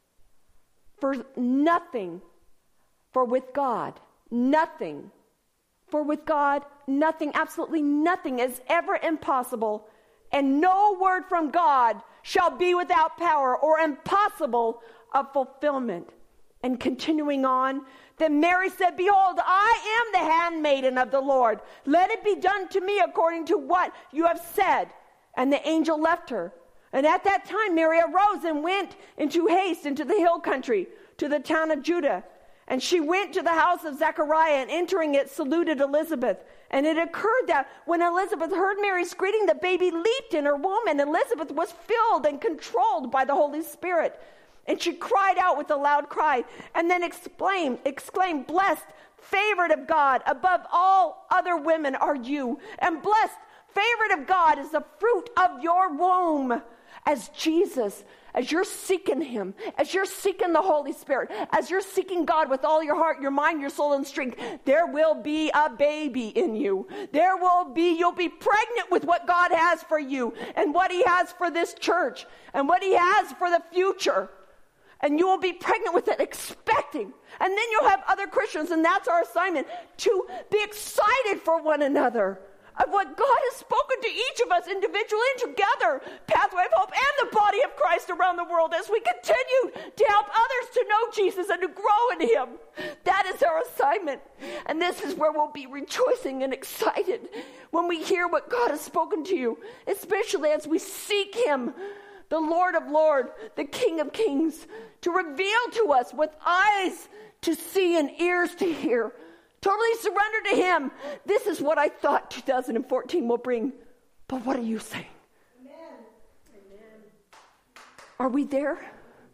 For nothing, for with God, nothing, for with God, nothing, absolutely nothing is ever impossible, and no word from God shall be without power or impossible of fulfillment. And continuing on, then Mary said, behold, I am the handmaiden of the Lord. Let it be done to me according to what you have said. And the angel left her. And at that time Mary arose and went into haste into the hill country, to the town of Judah. And she went to the house of Zechariah, and entering it saluted Elizabeth. And it occurred that when Elizabeth heard Mary's greeting, the baby leaped in her womb, and Elizabeth was filled and controlled by the Holy Spirit. And she cried out with a loud cry, and then exclaimed, exclaimed, blessed, favored of God, above all other women are you, and blessed, favored of God is the fruit of your womb. As Jesus, as you're seeking him, as you're seeking the Holy Spirit, as you're seeking God with all your heart, your mind, your soul, and strength, there will be a baby in you. There will be, you'll be pregnant with what God has for you, and what he has for this church, and what he has for the future. And you will be pregnant with it, expecting. And then you'll have other Christians, and that's our assignment, to be excited for one another of what God has spoken to each of us individually and together, Pathway of Hope and the body of Christ around the world, as we continue to help others to know Jesus and to grow in him. That is our assignment. And this is where we'll be rejoicing and excited when we hear what God has spoken to you, especially as we seek him, the Lord of Lords, the King of Kings, to reveal to us with eyes to see and ears to hear. Totally surrender to him. This is what I thought two thousand fourteen will bring. But what are you saying? Amen. Amen. Are we there?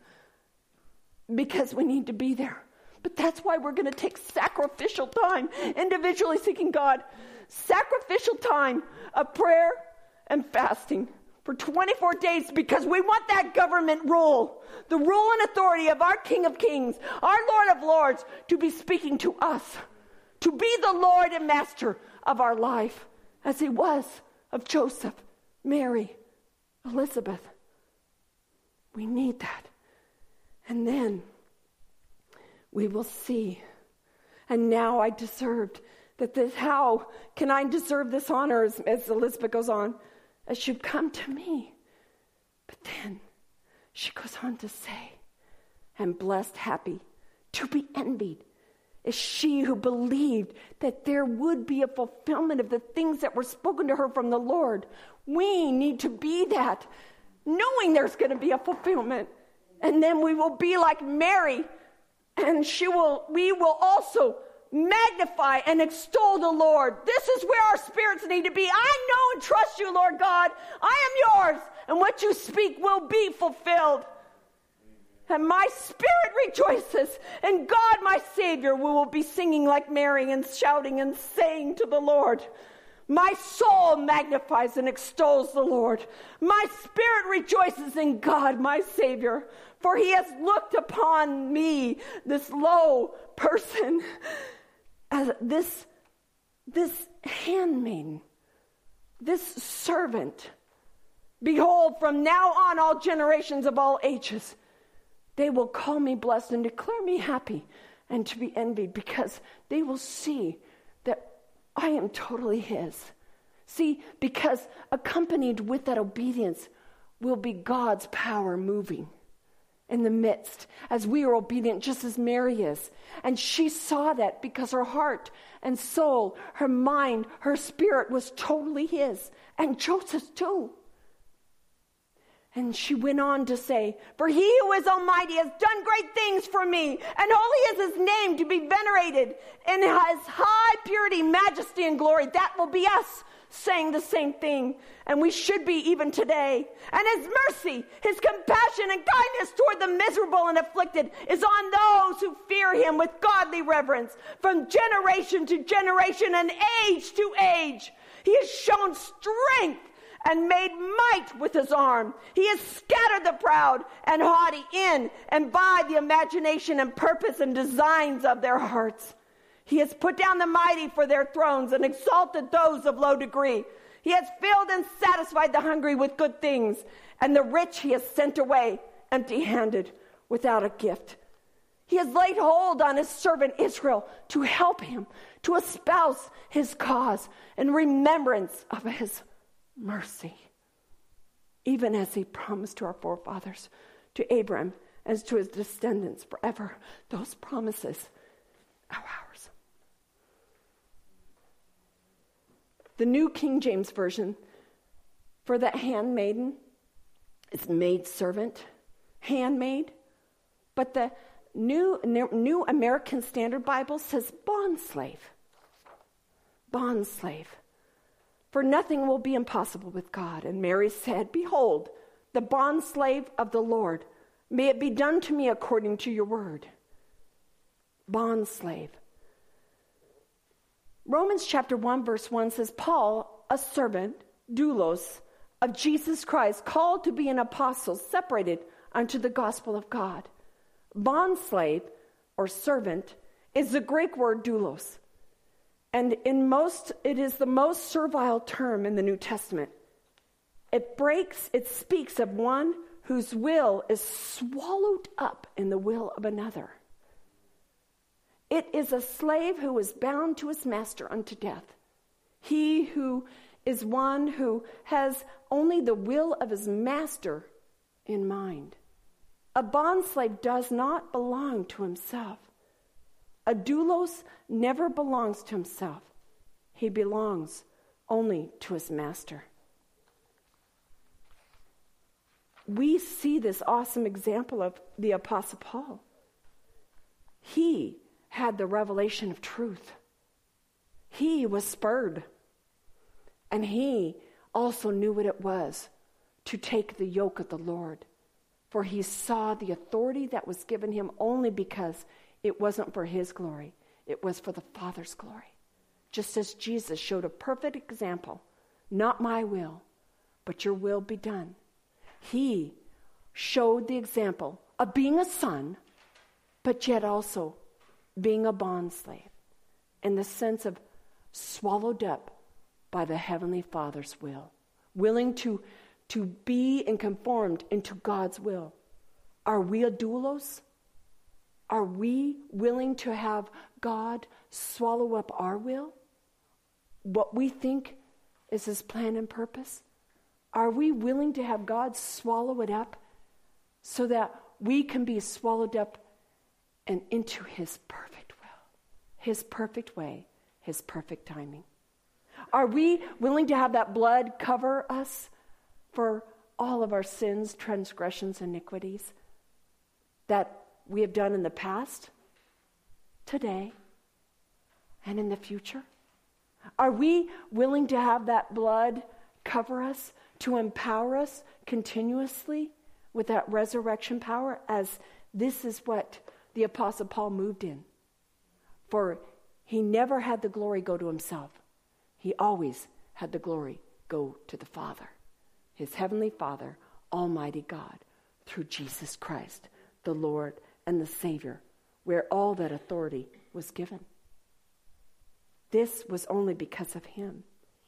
Because we need to be there. But that's why we're going to take sacrificial time, individually seeking God. Sacrificial time of prayer and fasting for twenty-four days, because we want that government rule, the rule and authority of our King of Kings, our Lord of Lords, to be speaking to us. To be the Lord and Master of our life, as he was of Joseph, Mary, Elizabeth. We need that. And then we will see. And now I deserved that this, how can I deserve this honor, as, as Elizabeth goes on, as she come to me. But then she goes on to say, and blessed, happy, to be envied is she who believed that there would be a fulfillment of the things that were spoken to her from the Lord. We need to be that, knowing there's going to be a fulfillment. And then we will be like Mary, and she will. we will also magnify and extol the Lord. This is where our spirits need to be. I know and trust you, Lord God. I am yours, and what you speak will be fulfilled. And my spirit rejoices, and God, my Savior, we will be singing like Mary and shouting and saying to the Lord, my soul magnifies and extols the Lord. My spirit rejoices in God, my Savior, for he has looked upon me, this low person, as this, this handmaiden, this servant. Behold, from now on all generations of all ages, they will call me blessed and declare me happy and to be envied, because they will see that I am totally his. See, because accompanied with that obedience will be God's power moving in the midst as we are obedient, just as Mary is. And she saw that because her heart and soul, her mind, her spirit was totally his, and Joseph's too. And she went on to say, for he who is almighty has done great things for me, and holy is his name to be venerated in his high purity, majesty, and glory. That will be us saying the same thing, and we should be even today. And his mercy, his compassion, and kindness toward the miserable and afflicted is on those who fear him with godly reverence, from generation to generation and age to age. He has shown strength and made might with his arm. He has scattered the proud and haughty in and by the imagination and purpose and designs of their hearts. He has put down the mighty for their thrones and exalted those of low degree. He has filled and satisfied the hungry with good things, and the rich he has sent away empty-handed without a gift. He has laid hold on his servant Israel to help him to espouse his cause in remembrance of his mercy, even as he promised to our forefathers, to Abraham, and to his descendants forever. Those promises are ours. The New King James Version for that handmaiden is maidservant, handmaid, but the New, New American Standard Bible says bondslave, bondslave. For nothing will be impossible with God. And Mary said, behold, the bondslave of the Lord, may it be done to me according to your word. Bondslave. Romans chapter one verse one says, Paul, a servant, doulos, of Jesus Christ, called to be an apostle, separated unto the gospel of God. Bondslave, or servant, is the Greek word doulos. And in most, it is the most servile term in the New Testament. It breaks, it speaks of one whose will is swallowed up in the will of another. It is a slave who is bound to his master unto death. He who is one who has only the will of his master in mind. A bondslave does not belong to himself. A doulos never belongs to himself. He belongs only to his master. We see this awesome example of the Apostle Paul. He had the revelation of truth. He was spurred. And he also knew what it was to take the yoke of the Lord. For he saw the authority that was given him only because it wasn't for his glory. It was for the Father's glory. Just as Jesus showed a perfect example. Not my will, but your will be done. He showed the example of being a son, but yet also being a bondslave, in the sense of swallowed up by the Heavenly Father's will. Willing to, to be and conformed into God's will. Are we a doulos? Are we willing to have God swallow up our will? What we think is his plan and purpose? Are we willing to have God swallow it up so that we can be swallowed up and into his perfect will, his perfect way, his perfect timing? Are we willing to have that blood cover us for all of our sins, transgressions, iniquities that we have done in the past, today, and in the future? Are we willing to have that blood cover us, to empower us continuously with that resurrection power, as this is what the Apostle Paul moved in? For he never had the glory go to himself. He always had the glory go to the Father, his heavenly Father, Almighty God, through Jesus Christ, the Lord and the Savior, where all that authority was given. This was only because of him.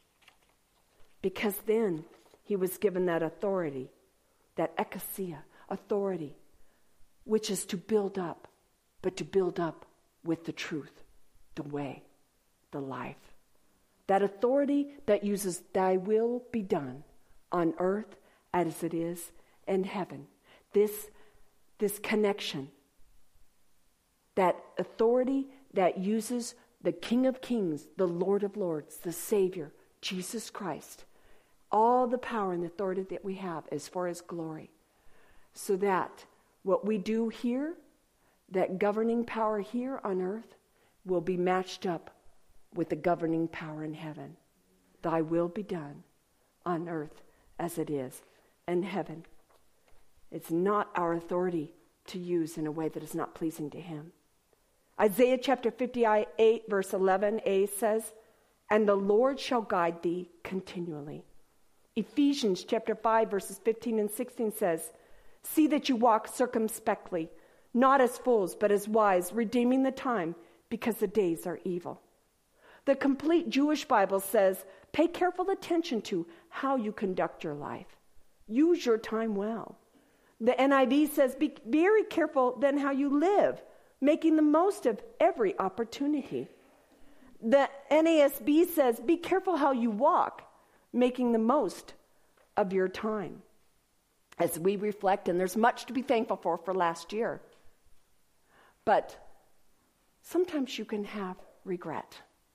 Because then he was given that authority, that ecclesia, authority, which is to build up, but to build up with the truth, the way, the life. That authority that uses thy will be done on earth as it is in heaven. This, this connection, that authority that uses the King of Kings, the Lord of Lords, the Savior, Jesus Christ. All the power and the authority that we have is for his glory. So that what we do here, that governing power here on earth, will be matched up with the governing power in heaven. Thy will be done on earth as it is in heaven. It's not our authority to use in a way that is not pleasing to him. Isaiah chapter fifty-eight verse eleven a says, and the Lord shall guide thee continually. Ephesians chapter five verses fifteen and sixteen says, see that you walk circumspectly, not as fools, but as wise, redeeming the time, because the days are evil. The complete Jewish Bible says, pay careful attention to how you conduct your life. Use your time well. The N I V says, be very careful then how you live, making the most of every opportunity. The N A S B says, be careful how you walk, making the most of your time. As we reflect, and there's much to be thankful for for last year, but sometimes you can have regret.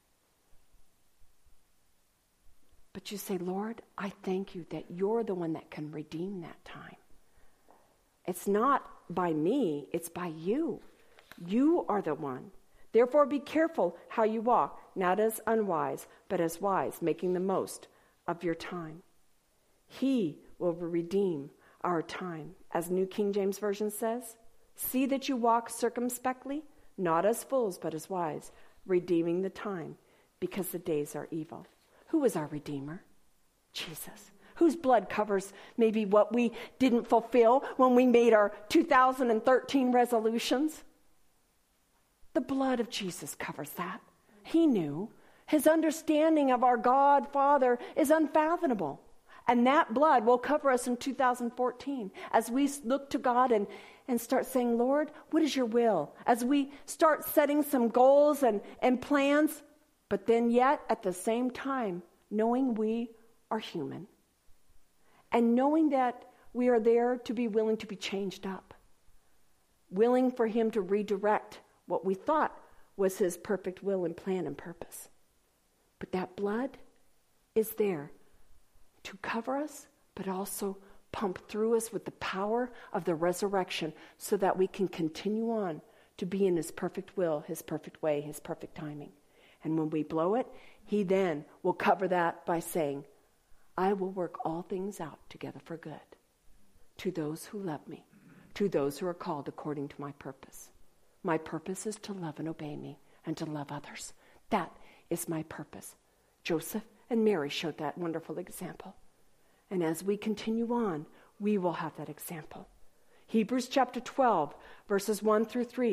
But you say, Lord, I thank you that you're the one that can redeem that time. It's not by me, it's by you. You are the one. Therefore, be careful how you walk, not as unwise, but as wise, making the most of your time. He will redeem our time. As New King James Version says, see that you walk circumspectly, not as fools, but as wise, redeeming the time, because the days are evil. Who is our Redeemer? Jesus. Whose blood covers maybe what we didn't fulfill when we made our two thousand thirteen resolutions? The blood of Jesus covers that. He knew. His understanding of our God, Father, is unfathomable. And that blood will cover us in two thousand fourteen as we look to God and, and start saying, Lord, what is your will? As we start setting some goals and, and plans, but then yet at the same time, knowing we are human and knowing that we are there to be willing to be changed up, willing for him to redirect what we thought was his perfect will and plan and purpose. But that blood is there to cover us, but also pump through us with the power of the resurrection so that we can continue on to be in his perfect will, his perfect way, his perfect timing. And when we blow it, he then will cover that by saying, I will work all things out together for good to those who love me, to those who are called according to my purpose. My purpose is to love and obey me and to love others. That is my purpose. Joseph and Mary showed that wonderful example. And as we continue on, we will have that example. Hebrews chapter twelve, verses one through three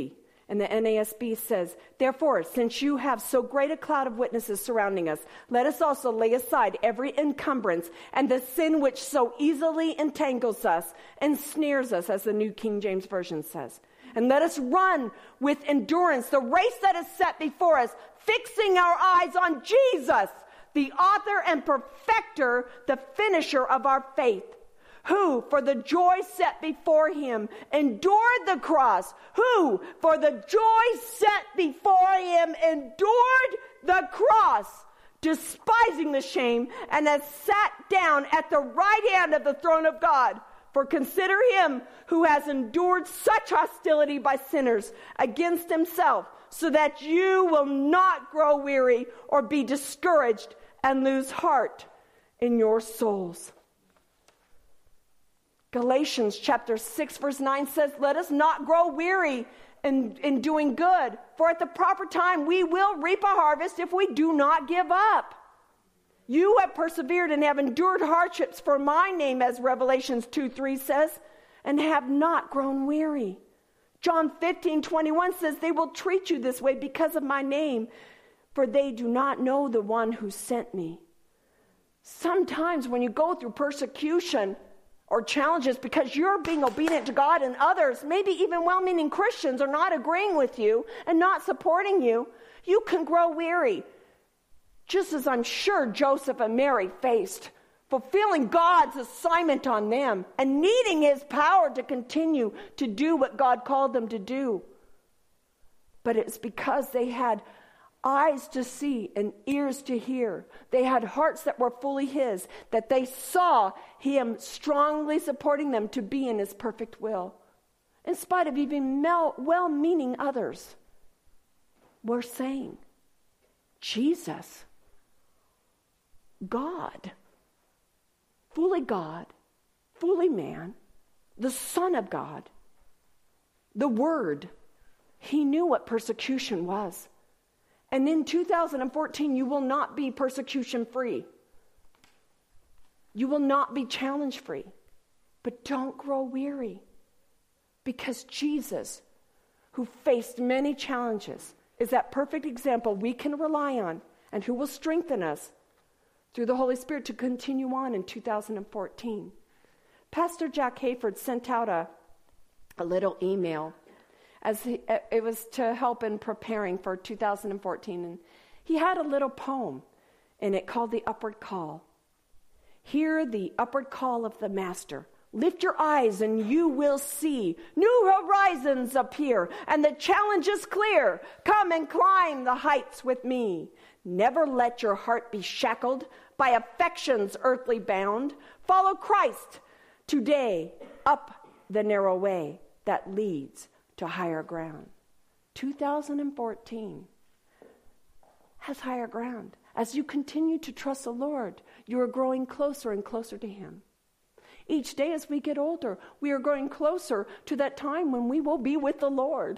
And the N A S B says, therefore, since you have so great a cloud of witnesses surrounding us, let us also lay aside every encumbrance and the sin which so easily entangles us and snares us, as the New King James Version says. And let us run with endurance the race that is set before us, fixing our eyes on Jesus, the author and perfecter, the finisher of our faith, who, for the joy set before him, endured the cross, who, for the joy set before him, endured the cross, despising the shame, and has sat down at the right hand of the throne of God. For consider him who has endured such hostility by sinners against himself, so that you will not grow weary or be discouraged and lose heart in your souls. Galatians chapter six verse nine says, let us not grow weary in, in doing good, for at the proper time we will reap a harvest if we do not give up. You have persevered and have endured hardships for my name, as Revelations two three says, and have not grown weary. John fifteen twenty-one says, they will treat you this way because of my name, for they do not know the one who sent me. Sometimes when you go through persecution or challenges because you're being obedient to God, and others, maybe even well-meaning Christians, are not agreeing with you and not supporting you, you can grow weary. Just as I'm sure Joseph and Mary faced, fulfilling God's assignment on them and needing his power to continue to do what God called them to do. But it's because they had eyes to see and ears to hear. They had hearts that were fully his, that they saw him strongly supporting them to be in his perfect will. In spite of even well-meaning others, we're saying, Jesus, God, fully God, fully man, the Son of God, the Word, he knew what persecution was. And in two thousand fourteen, you will not be persecution-free. You will not be challenge-free. But don't grow weary, because Jesus, who faced many challenges, is that perfect example we can rely on, and who will strengthen us through the Holy Spirit to continue on in two thousand fourteen. Pastor Jack Hayford sent out a, a little email as he, it was to help in preparing for two thousand fourteen. And he had a little poem in it called The Upward Call. Hear the upward call of the Master. Lift your eyes and you will see new horizons appear, and the challenge is clear. Come and climb the heights with me. Never let your heart be shackled by affections earthly bound. Follow Christ today up the narrow way that leads to higher ground. two thousand fourteen has higher ground. As you continue to trust the Lord, you are growing closer and closer to him. Each day as we get older, we are growing closer to that time when we will be with the Lord.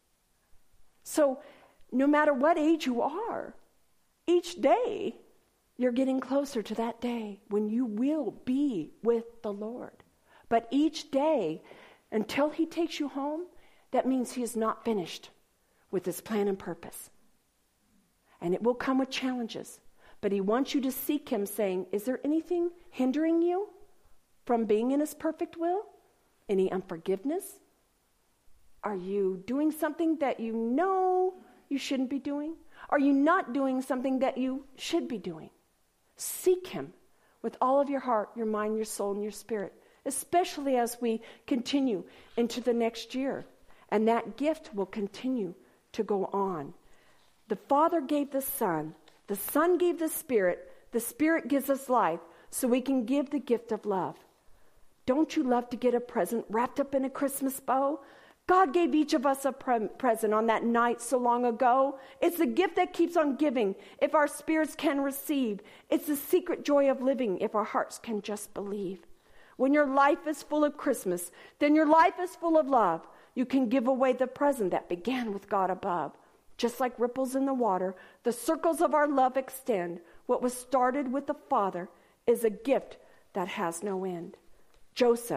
So no matter what age you are, each day you're getting closer to that day when you will be with the Lord. But each day, until he takes you home, that means he is not finished with his plan and purpose. And it will come with challenges. But he wants you to seek him, saying, is there anything hindering you from being in his perfect will? Any unforgiveness? Are you doing something that you know you shouldn't be doing? Are you not doing something that you should be doing? Seek him with all of your heart, your mind, your soul, and your spirit, especially as we continue into the next year. And that gift will continue to go on. The Father gave the Son. The Son gave the Spirit. The Spirit gives us life so we can give the gift of love. Don't you love to get a present wrapped up in a Christmas bow? God gave each of us a pre- present on that night so long ago. It's the gift that keeps on giving if our spirits can receive. It's the secret joy of living if our hearts can just believe. When your life is full of Christmas, then your life is full of love. You can give away the present that began with God above. Just like ripples in the water, the circles of our love extend. What was started with the Father is a gift that has no end. Joseph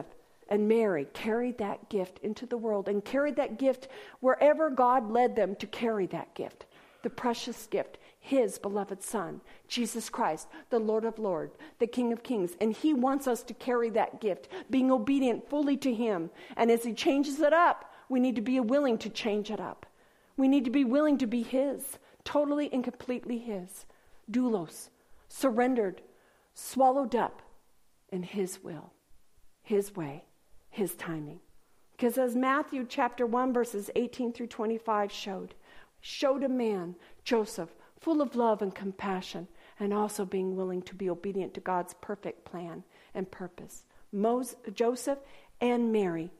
and Mary carried that gift into the world and carried that gift wherever God led them to carry that gift. The precious gift, his beloved Son, Jesus Christ, the Lord of Lords, the King of Kings. And he wants us to carry that gift, being obedient fully to him. And as he changes it up, we need to be willing to change it up. We need to be willing to be his, totally and completely his. Doulos, surrendered, swallowed up in his will, his way, his timing. Because as Matthew chapter one, verses eighteen through twenty-five showed, showed a man, Joseph, full of love and compassion, and also being willing to be obedient to God's perfect plan and purpose. Moses, Joseph and Mary,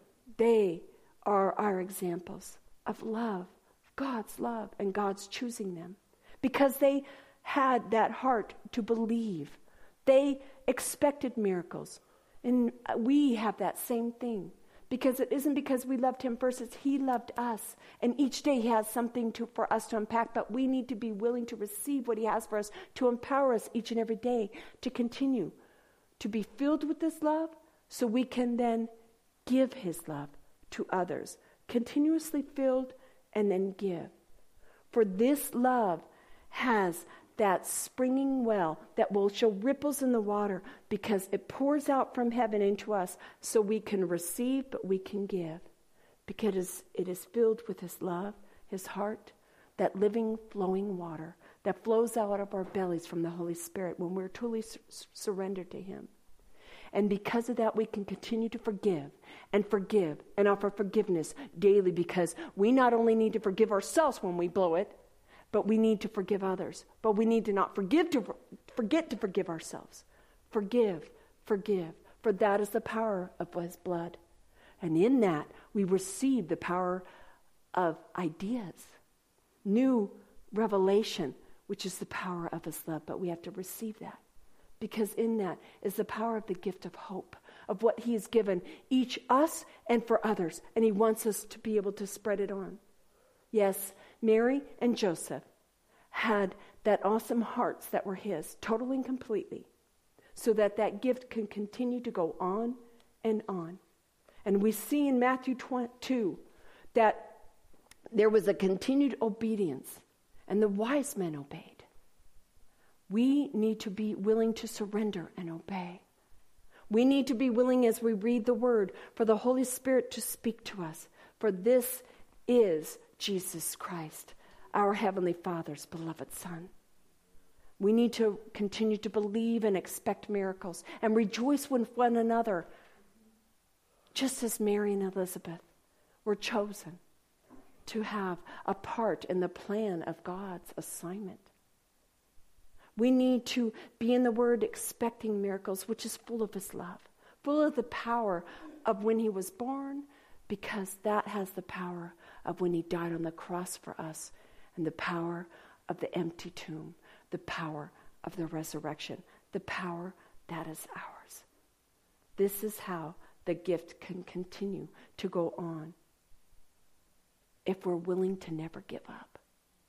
they are our examples of love, God's love, and God's choosing them. Because they had that heart to believe. They expected miracles. And we have that same thing. Because it isn't because we loved him first, it's he loved us. And each day he has something to, for us to unpack, but we need to be willing to receive what he has for us, to empower us each and every day to continue to be filled with this love so we can then give his love to others. Continuously filled and then give. For this love has that springing well that will show ripples in the water because it pours out from heaven into us so we can receive, but we can give. Because it is filled with his love, his heart, that living, flowing water that flows out of our bellies from the Holy Spirit when we're totally sur- surrendered to him. And because of that, we can continue to forgive and forgive and offer forgiveness daily because we not only need to forgive ourselves when we blow it, but we need to forgive others. But we need to not forgive to forget to forgive ourselves. Forgive, forgive, for that is the power of his blood. And in that, we receive the power of ideas, new revelation, which is the power of his love. But we have to receive that. Because in that is the power of the gift of hope, of what he has given each us and for others. And he wants us to be able to spread it on. Yes, Mary and Joseph had that awesome hearts that were his, totally and completely, so that that gift can continue to go on and on. And we see in Matthew two that there was a continued obedience, and the wise men obeyed. We need to be willing to surrender and obey. We need to be willing as we read the word for the Holy Spirit to speak to us. For this is Jesus Christ, our Heavenly Father's beloved Son. We need to continue to believe and expect miracles and rejoice with one another, just as Mary and Elizabeth were chosen to have a part in the plan of God's assignment. We need to be in the Word expecting miracles, which is full of his love, full of the power of when he was born, because that has the power of when he died on the cross for us, and the power of the empty tomb, the power of the resurrection, the power that is ours. This is how the gift can continue to go on if we're willing to never give up.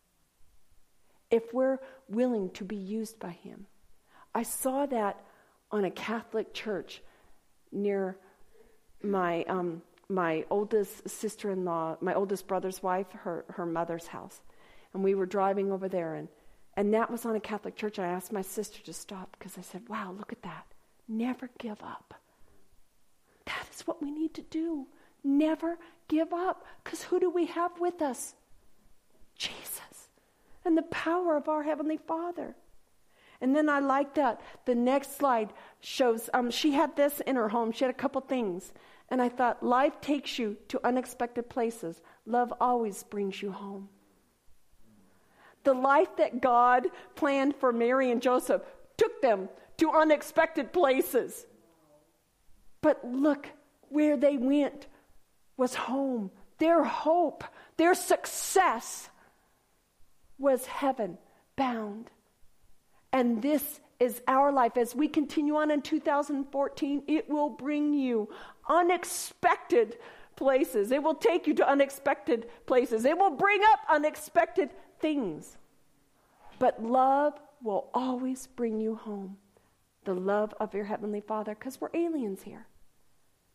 If we're willing to be used by him. I saw that on a Catholic church near my um, my oldest sister-in-law, my oldest brother's wife, her, her mother's house. And we were driving over there, and, and that was on a Catholic church. I asked my sister to stop because I said, wow, look at that. Never give up. That is what we need to do. Never give up. Because who do we have with us? Jesus. And the power of our Heavenly Father. And then I like that. The next slide shows, um, she had this in her home. She had a couple things. And I thought, life takes you to unexpected places. Love always brings you home. The life that God planned for Mary and Joseph took them to unexpected places. But look, where they went was home. Their hope, their success was heaven bound. And this is our life. As we continue on in two thousand fourteen, it will bring you unexpected places. It will take you to unexpected places. It will bring up unexpected things. But love will always bring you home. The love of your Heavenly Father, because we're aliens here.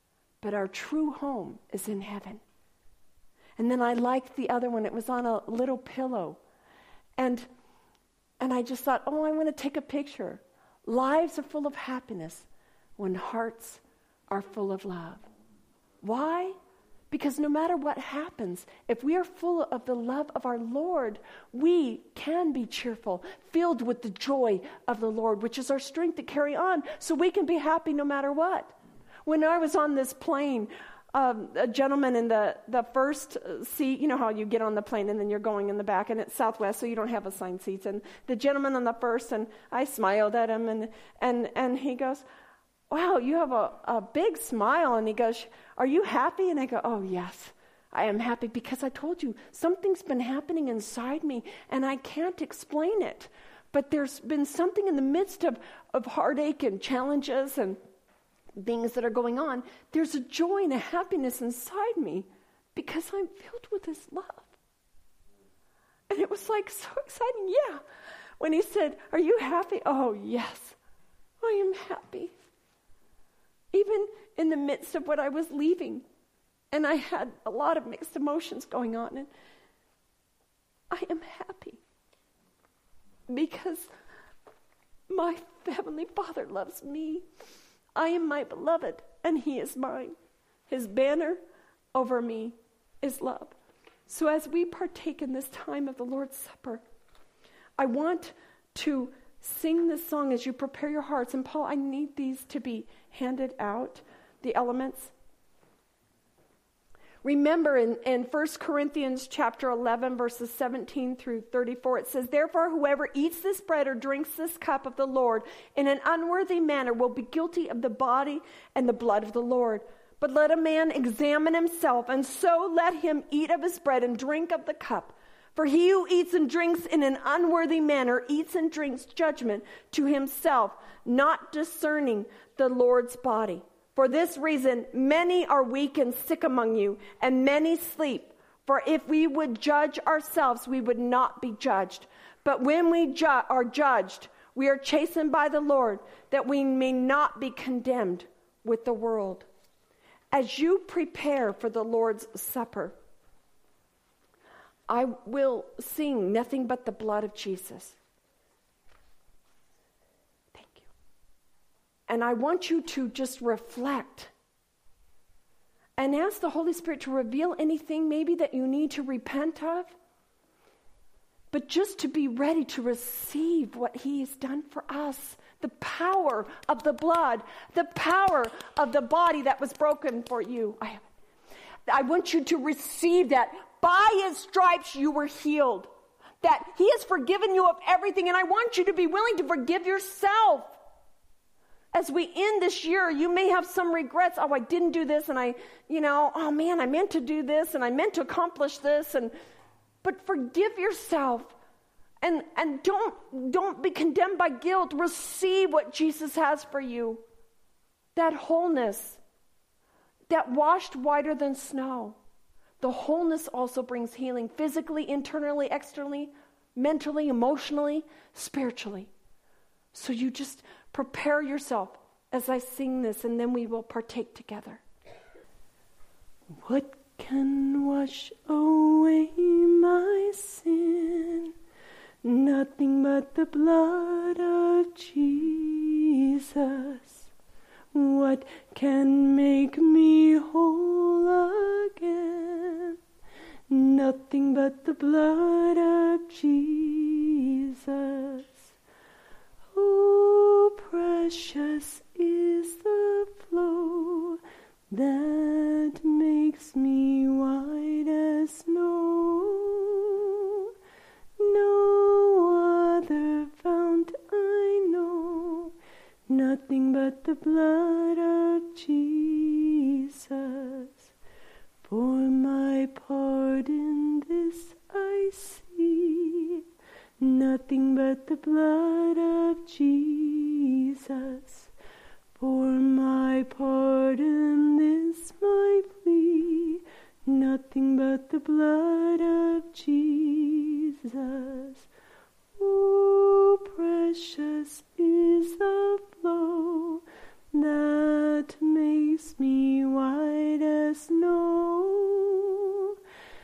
but our true home is in heaven. And then I liked the other one. It was on a little pillow. And, and I just thought, oh, I want to take a picture. Lives are full of happiness when hearts are full of love. Why? Because no matter what happens, if we are full of the love of our Lord, we can be cheerful, filled with the joy of the Lord, which is our strength to carry on, so we can be happy no matter what. When I was on this plane, um, a gentleman in the, the first seat, you know how you get on the plane and then you're going in the back, and it's Southwest, so you don't have assigned seats. And the gentleman on the first, and I smiled at him, and and, and he goes, wow, you have a, a big smile. And he goes, are you happy? And I go, oh, yes, I am happy because I told you something's been happening inside me and I can't explain it. But there's been something in the midst of, of heartache and challenges and things that are going on. There's a joy and a happiness inside me because I'm filled with His love. And it was like so exciting. Yeah. When he said, are you happy? Oh, yes, I am happy. Even in the midst of what I was leaving, and I had a lot of mixed emotions going on, and I am happy because my Heavenly Father loves me. I am my beloved, and He is mine. His banner over me is love. So as we partake in this time of the Lord's Supper, I want to sing this song as you prepare your hearts. And Paul, I need these to be handed out, the elements. Remember in, in First Corinthians chapter eleven, verses seventeen through thirty-four, it says, therefore, whoever eats this bread or drinks this cup of the Lord in an unworthy manner will be guilty of the body and the blood of the Lord. But let a man examine himself, and so let him eat of his bread and drink of the cup. For he who eats and drinks in an unworthy manner eats and drinks judgment to himself, not discerning the Lord's body. For this reason, many are weak and sick among you, and many sleep. For if we would judge ourselves, we would not be judged. But when we ju- are judged, we are chastened by the Lord, that we may not be condemned with the world. As you prepare for the Lord's Supper, I will sing nothing but the blood of Jesus. Thank you. And I want you to just reflect and ask the Holy Spirit to reveal anything maybe that you need to repent of, but just to be ready to receive what He has done for us. The power of the blood, the power of the body that was broken for you. I, I want you to receive that. By His stripes you were healed. That He has forgiven you of everything. And I want you to be willing to forgive yourself. As we end this year, you may have some regrets. Oh, I didn't do this. And I, you know, oh man, I meant to do this. And I meant to accomplish this. And But forgive yourself. And, and don't, don't be condemned by guilt. Receive what Jesus has for you. That wholeness. That washed whiter than snow. The wholeness also brings healing physically, internally, externally, mentally, emotionally, spiritually. So you just prepare yourself as I sing this, and then we will partake together. What can wash away my sin? Nothing but the blood of Jesus. What can make me whole again? Nothing but the blood of Jesus. Oh, precious is the flow that makes me white as snow. No other fount I know. Nothing but the blood of Jesus. For my pardon this I see. Nothing but the blood of Jesus. For my pardon this my plea. Nothing but the blood of Jesus. Oh, precious is the flow that makes me white as snow.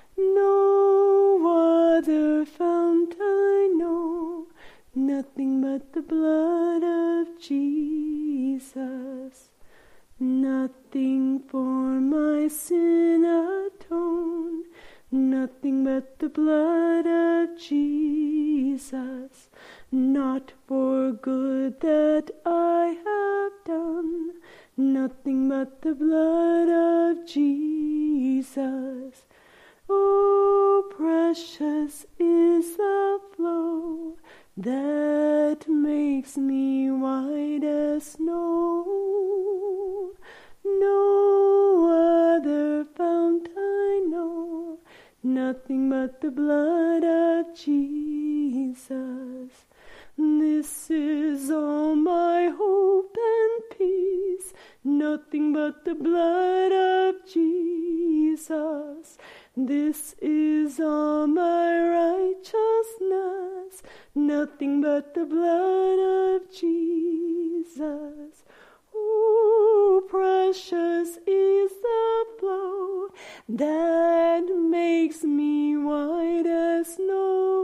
No other fount I know, nothing but the blood of Jesus. Nothing for my sin atone, nothing but the blood of Jesus. Not for good that I have done, nothing but the blood of Jesus. Oh, precious is the flow that makes me white as snow. No other fount I know, nothing but the blood of Jesus. This is all my hope and peace, nothing but the blood of Jesus. This is all my righteousness, nothing but the blood of Jesus. Oh, precious is the flow that makes me white as snow.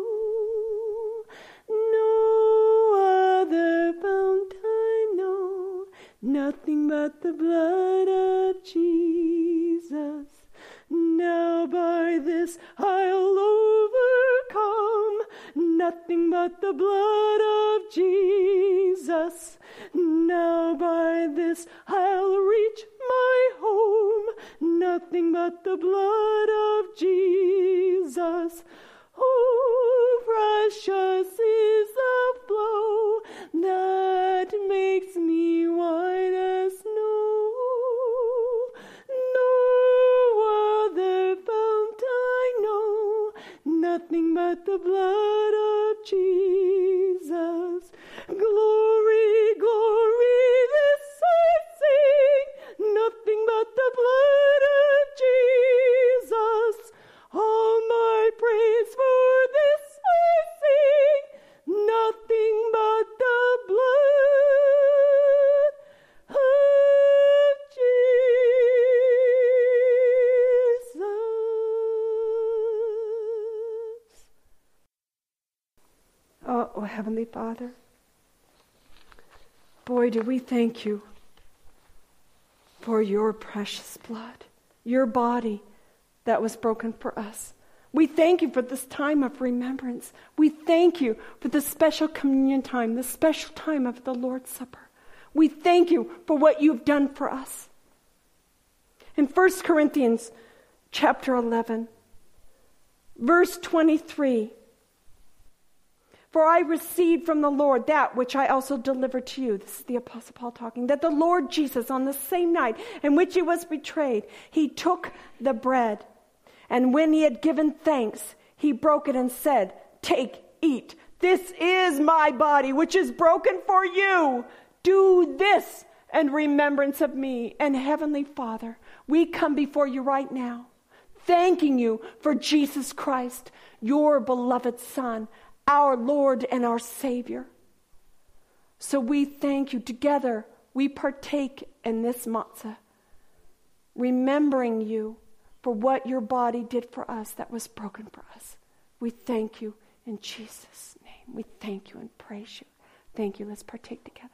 No other fount I know, nothing but the blood of Jesus. Now by this I'll overcome, nothing but the blood of Jesus. Now by this I'll reach my home, nothing but the blood of Jesus. Oh, precious is the flow that makes me white as snow. No other fount I know, nothing but the blood of Jesus. Glory, glory, this I sing, nothing but the blood of Jesus. All my praise for this I sing, nothing but the blood of Jesus. Oh, oh, Heavenly Father, boy, do we thank you for your precious blood, your body that was broken for us. We thank you for this time of remembrance. We thank you for the special communion time, the special time of the Lord's Supper. We thank you for what you've done for us. In First Corinthians chapter eleven, verse twenty-three, for I received from the Lord that which I also delivered to you. This is the Apostle Paul talking. That the Lord Jesus, on the same night in which he was betrayed, he took the bread. And when he had given thanks, he broke it and said, take, eat. This is my body, which is broken for you. Do this in remembrance of me. And Heavenly Father, we come before you right now, thanking you for Jesus Christ, your beloved Son, our Lord and our Savior. So we thank you. Together, we partake in this matzah, remembering you for what your body did for us that was broken for us. We thank you in Jesus' name. We thank you and praise you. Thank you. Let's partake together.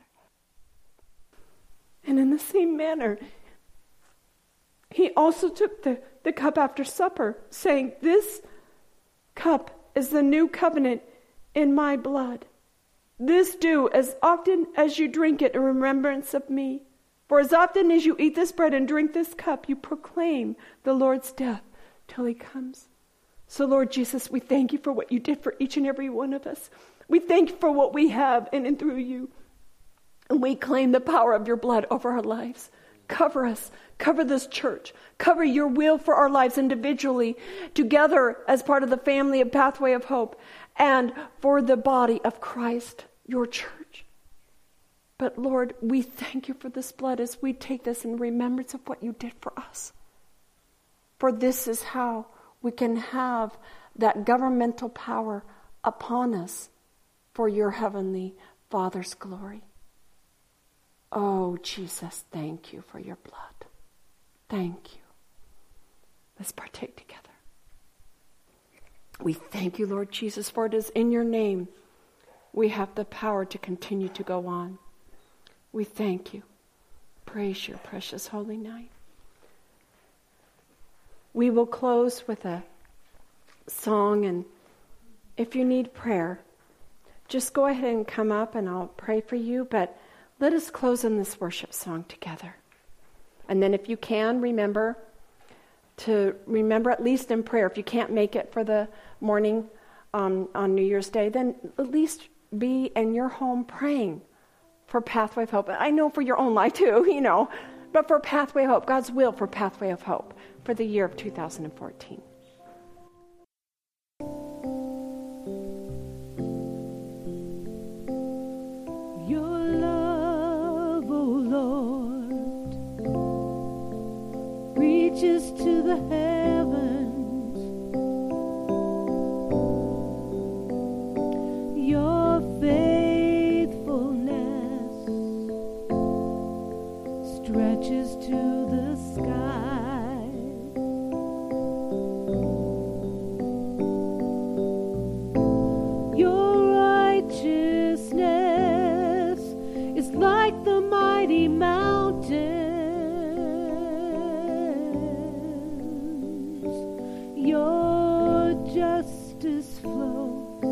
And in the same manner, he also took the, the cup after supper, saying, this cup is the new covenant in my blood. This do as often as you drink it in remembrance of me. For as often as you eat this bread and drink this cup, you proclaim the Lord's death till he comes. So Lord Jesus, we thank you for what you did for each and every one of us. We thank you for what we have in and through you. And we claim the power of your blood over our lives. Cover us. Cover this church. Cover your will for our lives individually, together as part of the family of Pathway of Hope, and for the body of Christ, your church. But Lord, we thank you for this blood as we take this in remembrance of what you did for us. For this is how we can have that governmental power upon us for your heavenly Father's glory. Oh, Jesus, thank you for your blood. Thank you. Let's partake together. We thank you, Lord Jesus, for it is in your name we have the power to continue to go on. We thank you. Praise your precious holy name. We will close with a song, and if you need prayer, just go ahead and come up and I'll pray for you, but let us close in this worship song together. And then if you can, remember to remember at least in prayer. If you can't make it for the morning um, on New Year's Day, then at least be in your home praying for Pathway of Hope. I know for your own life too, you know, but for Pathway of Hope, God's will for Pathway of Hope for the year of two thousand fourteen. Your love, oh Lord, reaches to the heavens. Your faithfulness stretches to the sky. Your righteousness is like the mighty mountains. Your justice flows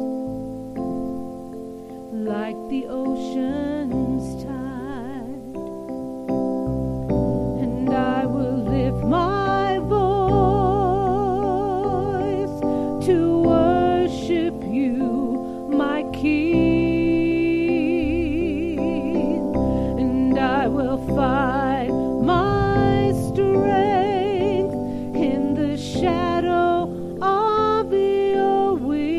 like the ocean's tide. And I will lift my voice to worship you, my King. And I will find my strength in the shadow of your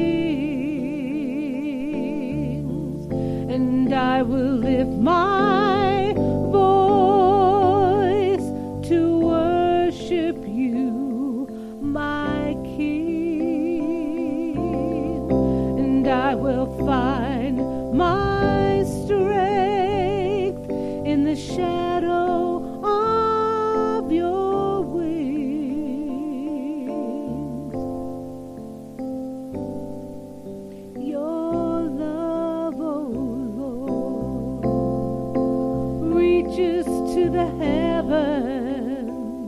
wings. And I will lift my voice to worship you, my King. And I will find my strength in the shadow of your wings. Your love, oh Lord, reaches to the heavens.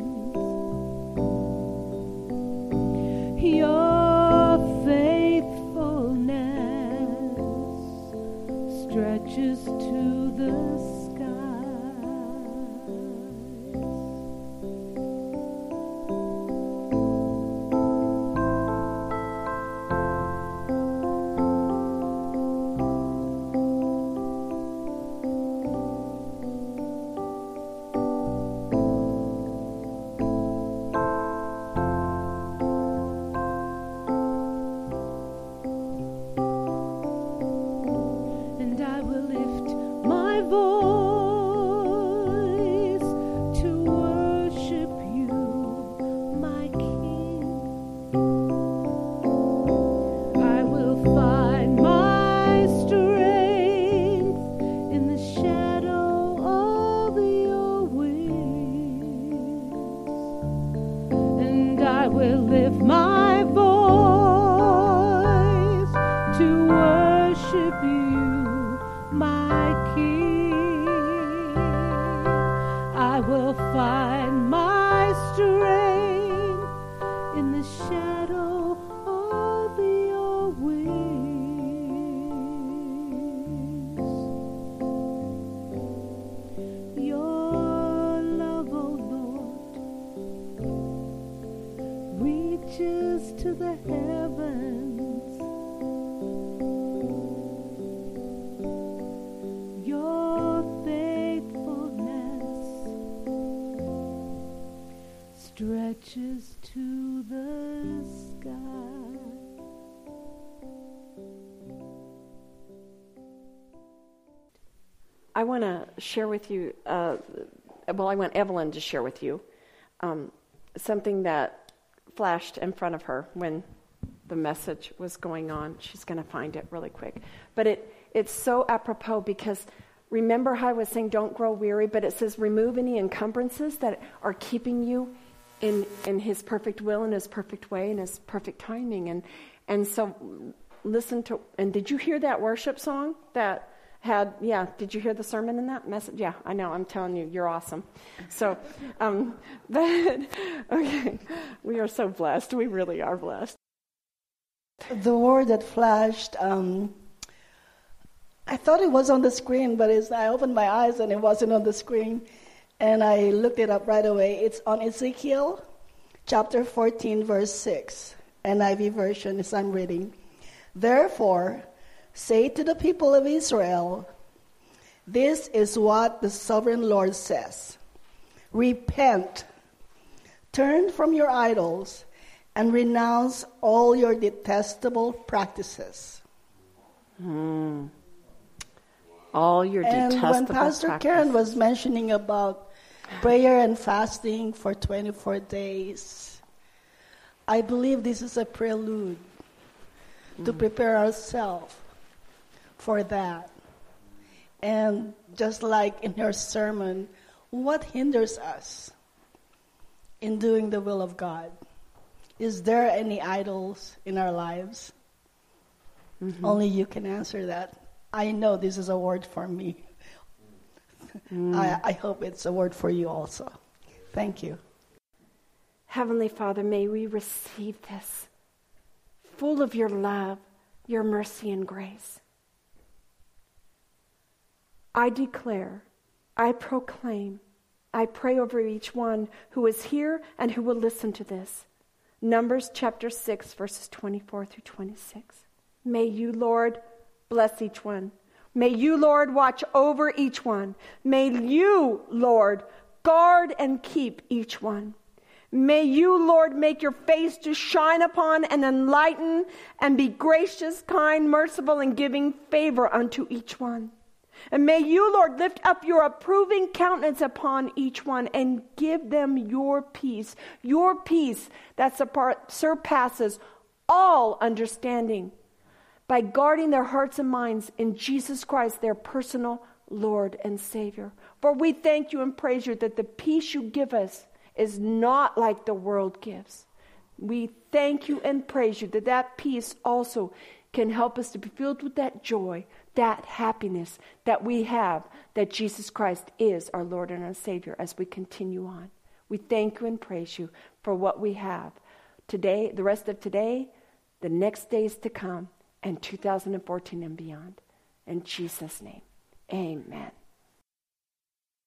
Your faithfulness stretches to the and I will lift my voice to worship you, my King. I will find my strength in the shadow of your wings. And I will lift my voice to worship you, my King. I will find my strength in the shadow of your wings. Your love, oh Lord, reaches to the heavens. Your faithfulness stretches to the sky. I want to share with you, uh, well, I want Evelyn to share with you um, something that flashed in front of her when the message was going on. She's going to find it really quick. But it it's so apropos because remember how I was saying don't grow weary, but it says remove any encumbrances that are keeping you in in His perfect will and His perfect way and His perfect timing. And and so listen to, and did you hear that worship song that had, yeah, did you hear the sermon in that message? Yeah, I know, I'm telling you, you're awesome. So, um, but, okay, we are so blessed. We really are blessed. The word that flashed, um, I thought it was on the screen, but it's, I opened my eyes and it wasn't on the screen. And I looked it up right away. It's on Ezekiel chapter fourteen, verse six. N I V version, as I'm reading. Therefore, say to the people of Israel, this is what the sovereign Lord says. Repent, turn from your idols, and renounce all your detestable practices. Mm. All your and detestable when Pastor practices. Karen was mentioning about prayer and fasting for twenty-four days, I believe this is a prelude mm. to prepare ourselves for that. And just like in her sermon, what hinders us in doing the will of God? Is there any idols in our lives? Mm-hmm. Only you can answer that. I know this is a word for me. Mm. I, I hope it's a word for you also. Thank you. Heavenly Father, may we receive this, full of your love, your mercy and grace. I declare, I proclaim, I pray over each one who is here and who will listen to this. Numbers chapter six, verses twenty-four through twenty-six. May you, Lord, bless each one. May you, Lord, watch over each one. May you, Lord, guard and keep each one. May you, Lord, make your face to shine upon and enlighten and be gracious, kind, merciful, and giving favor unto each one. And may you, Lord, lift up your approving countenance upon each one and give them your peace, your peace that surpasses all understanding, by guarding their hearts and minds in Jesus Christ, their personal Lord and Savior. For we thank you and praise you that the peace you give us is not like the world gives. We thank you and praise you that that peace also can help us to be filled with that joy, that happiness that we have, that Jesus Christ is our Lord and our Savior as we continue on. We thank you and praise you for what we have today, the rest of today, the next days to come, and two thousand fourteen and beyond. In Jesus' name, amen.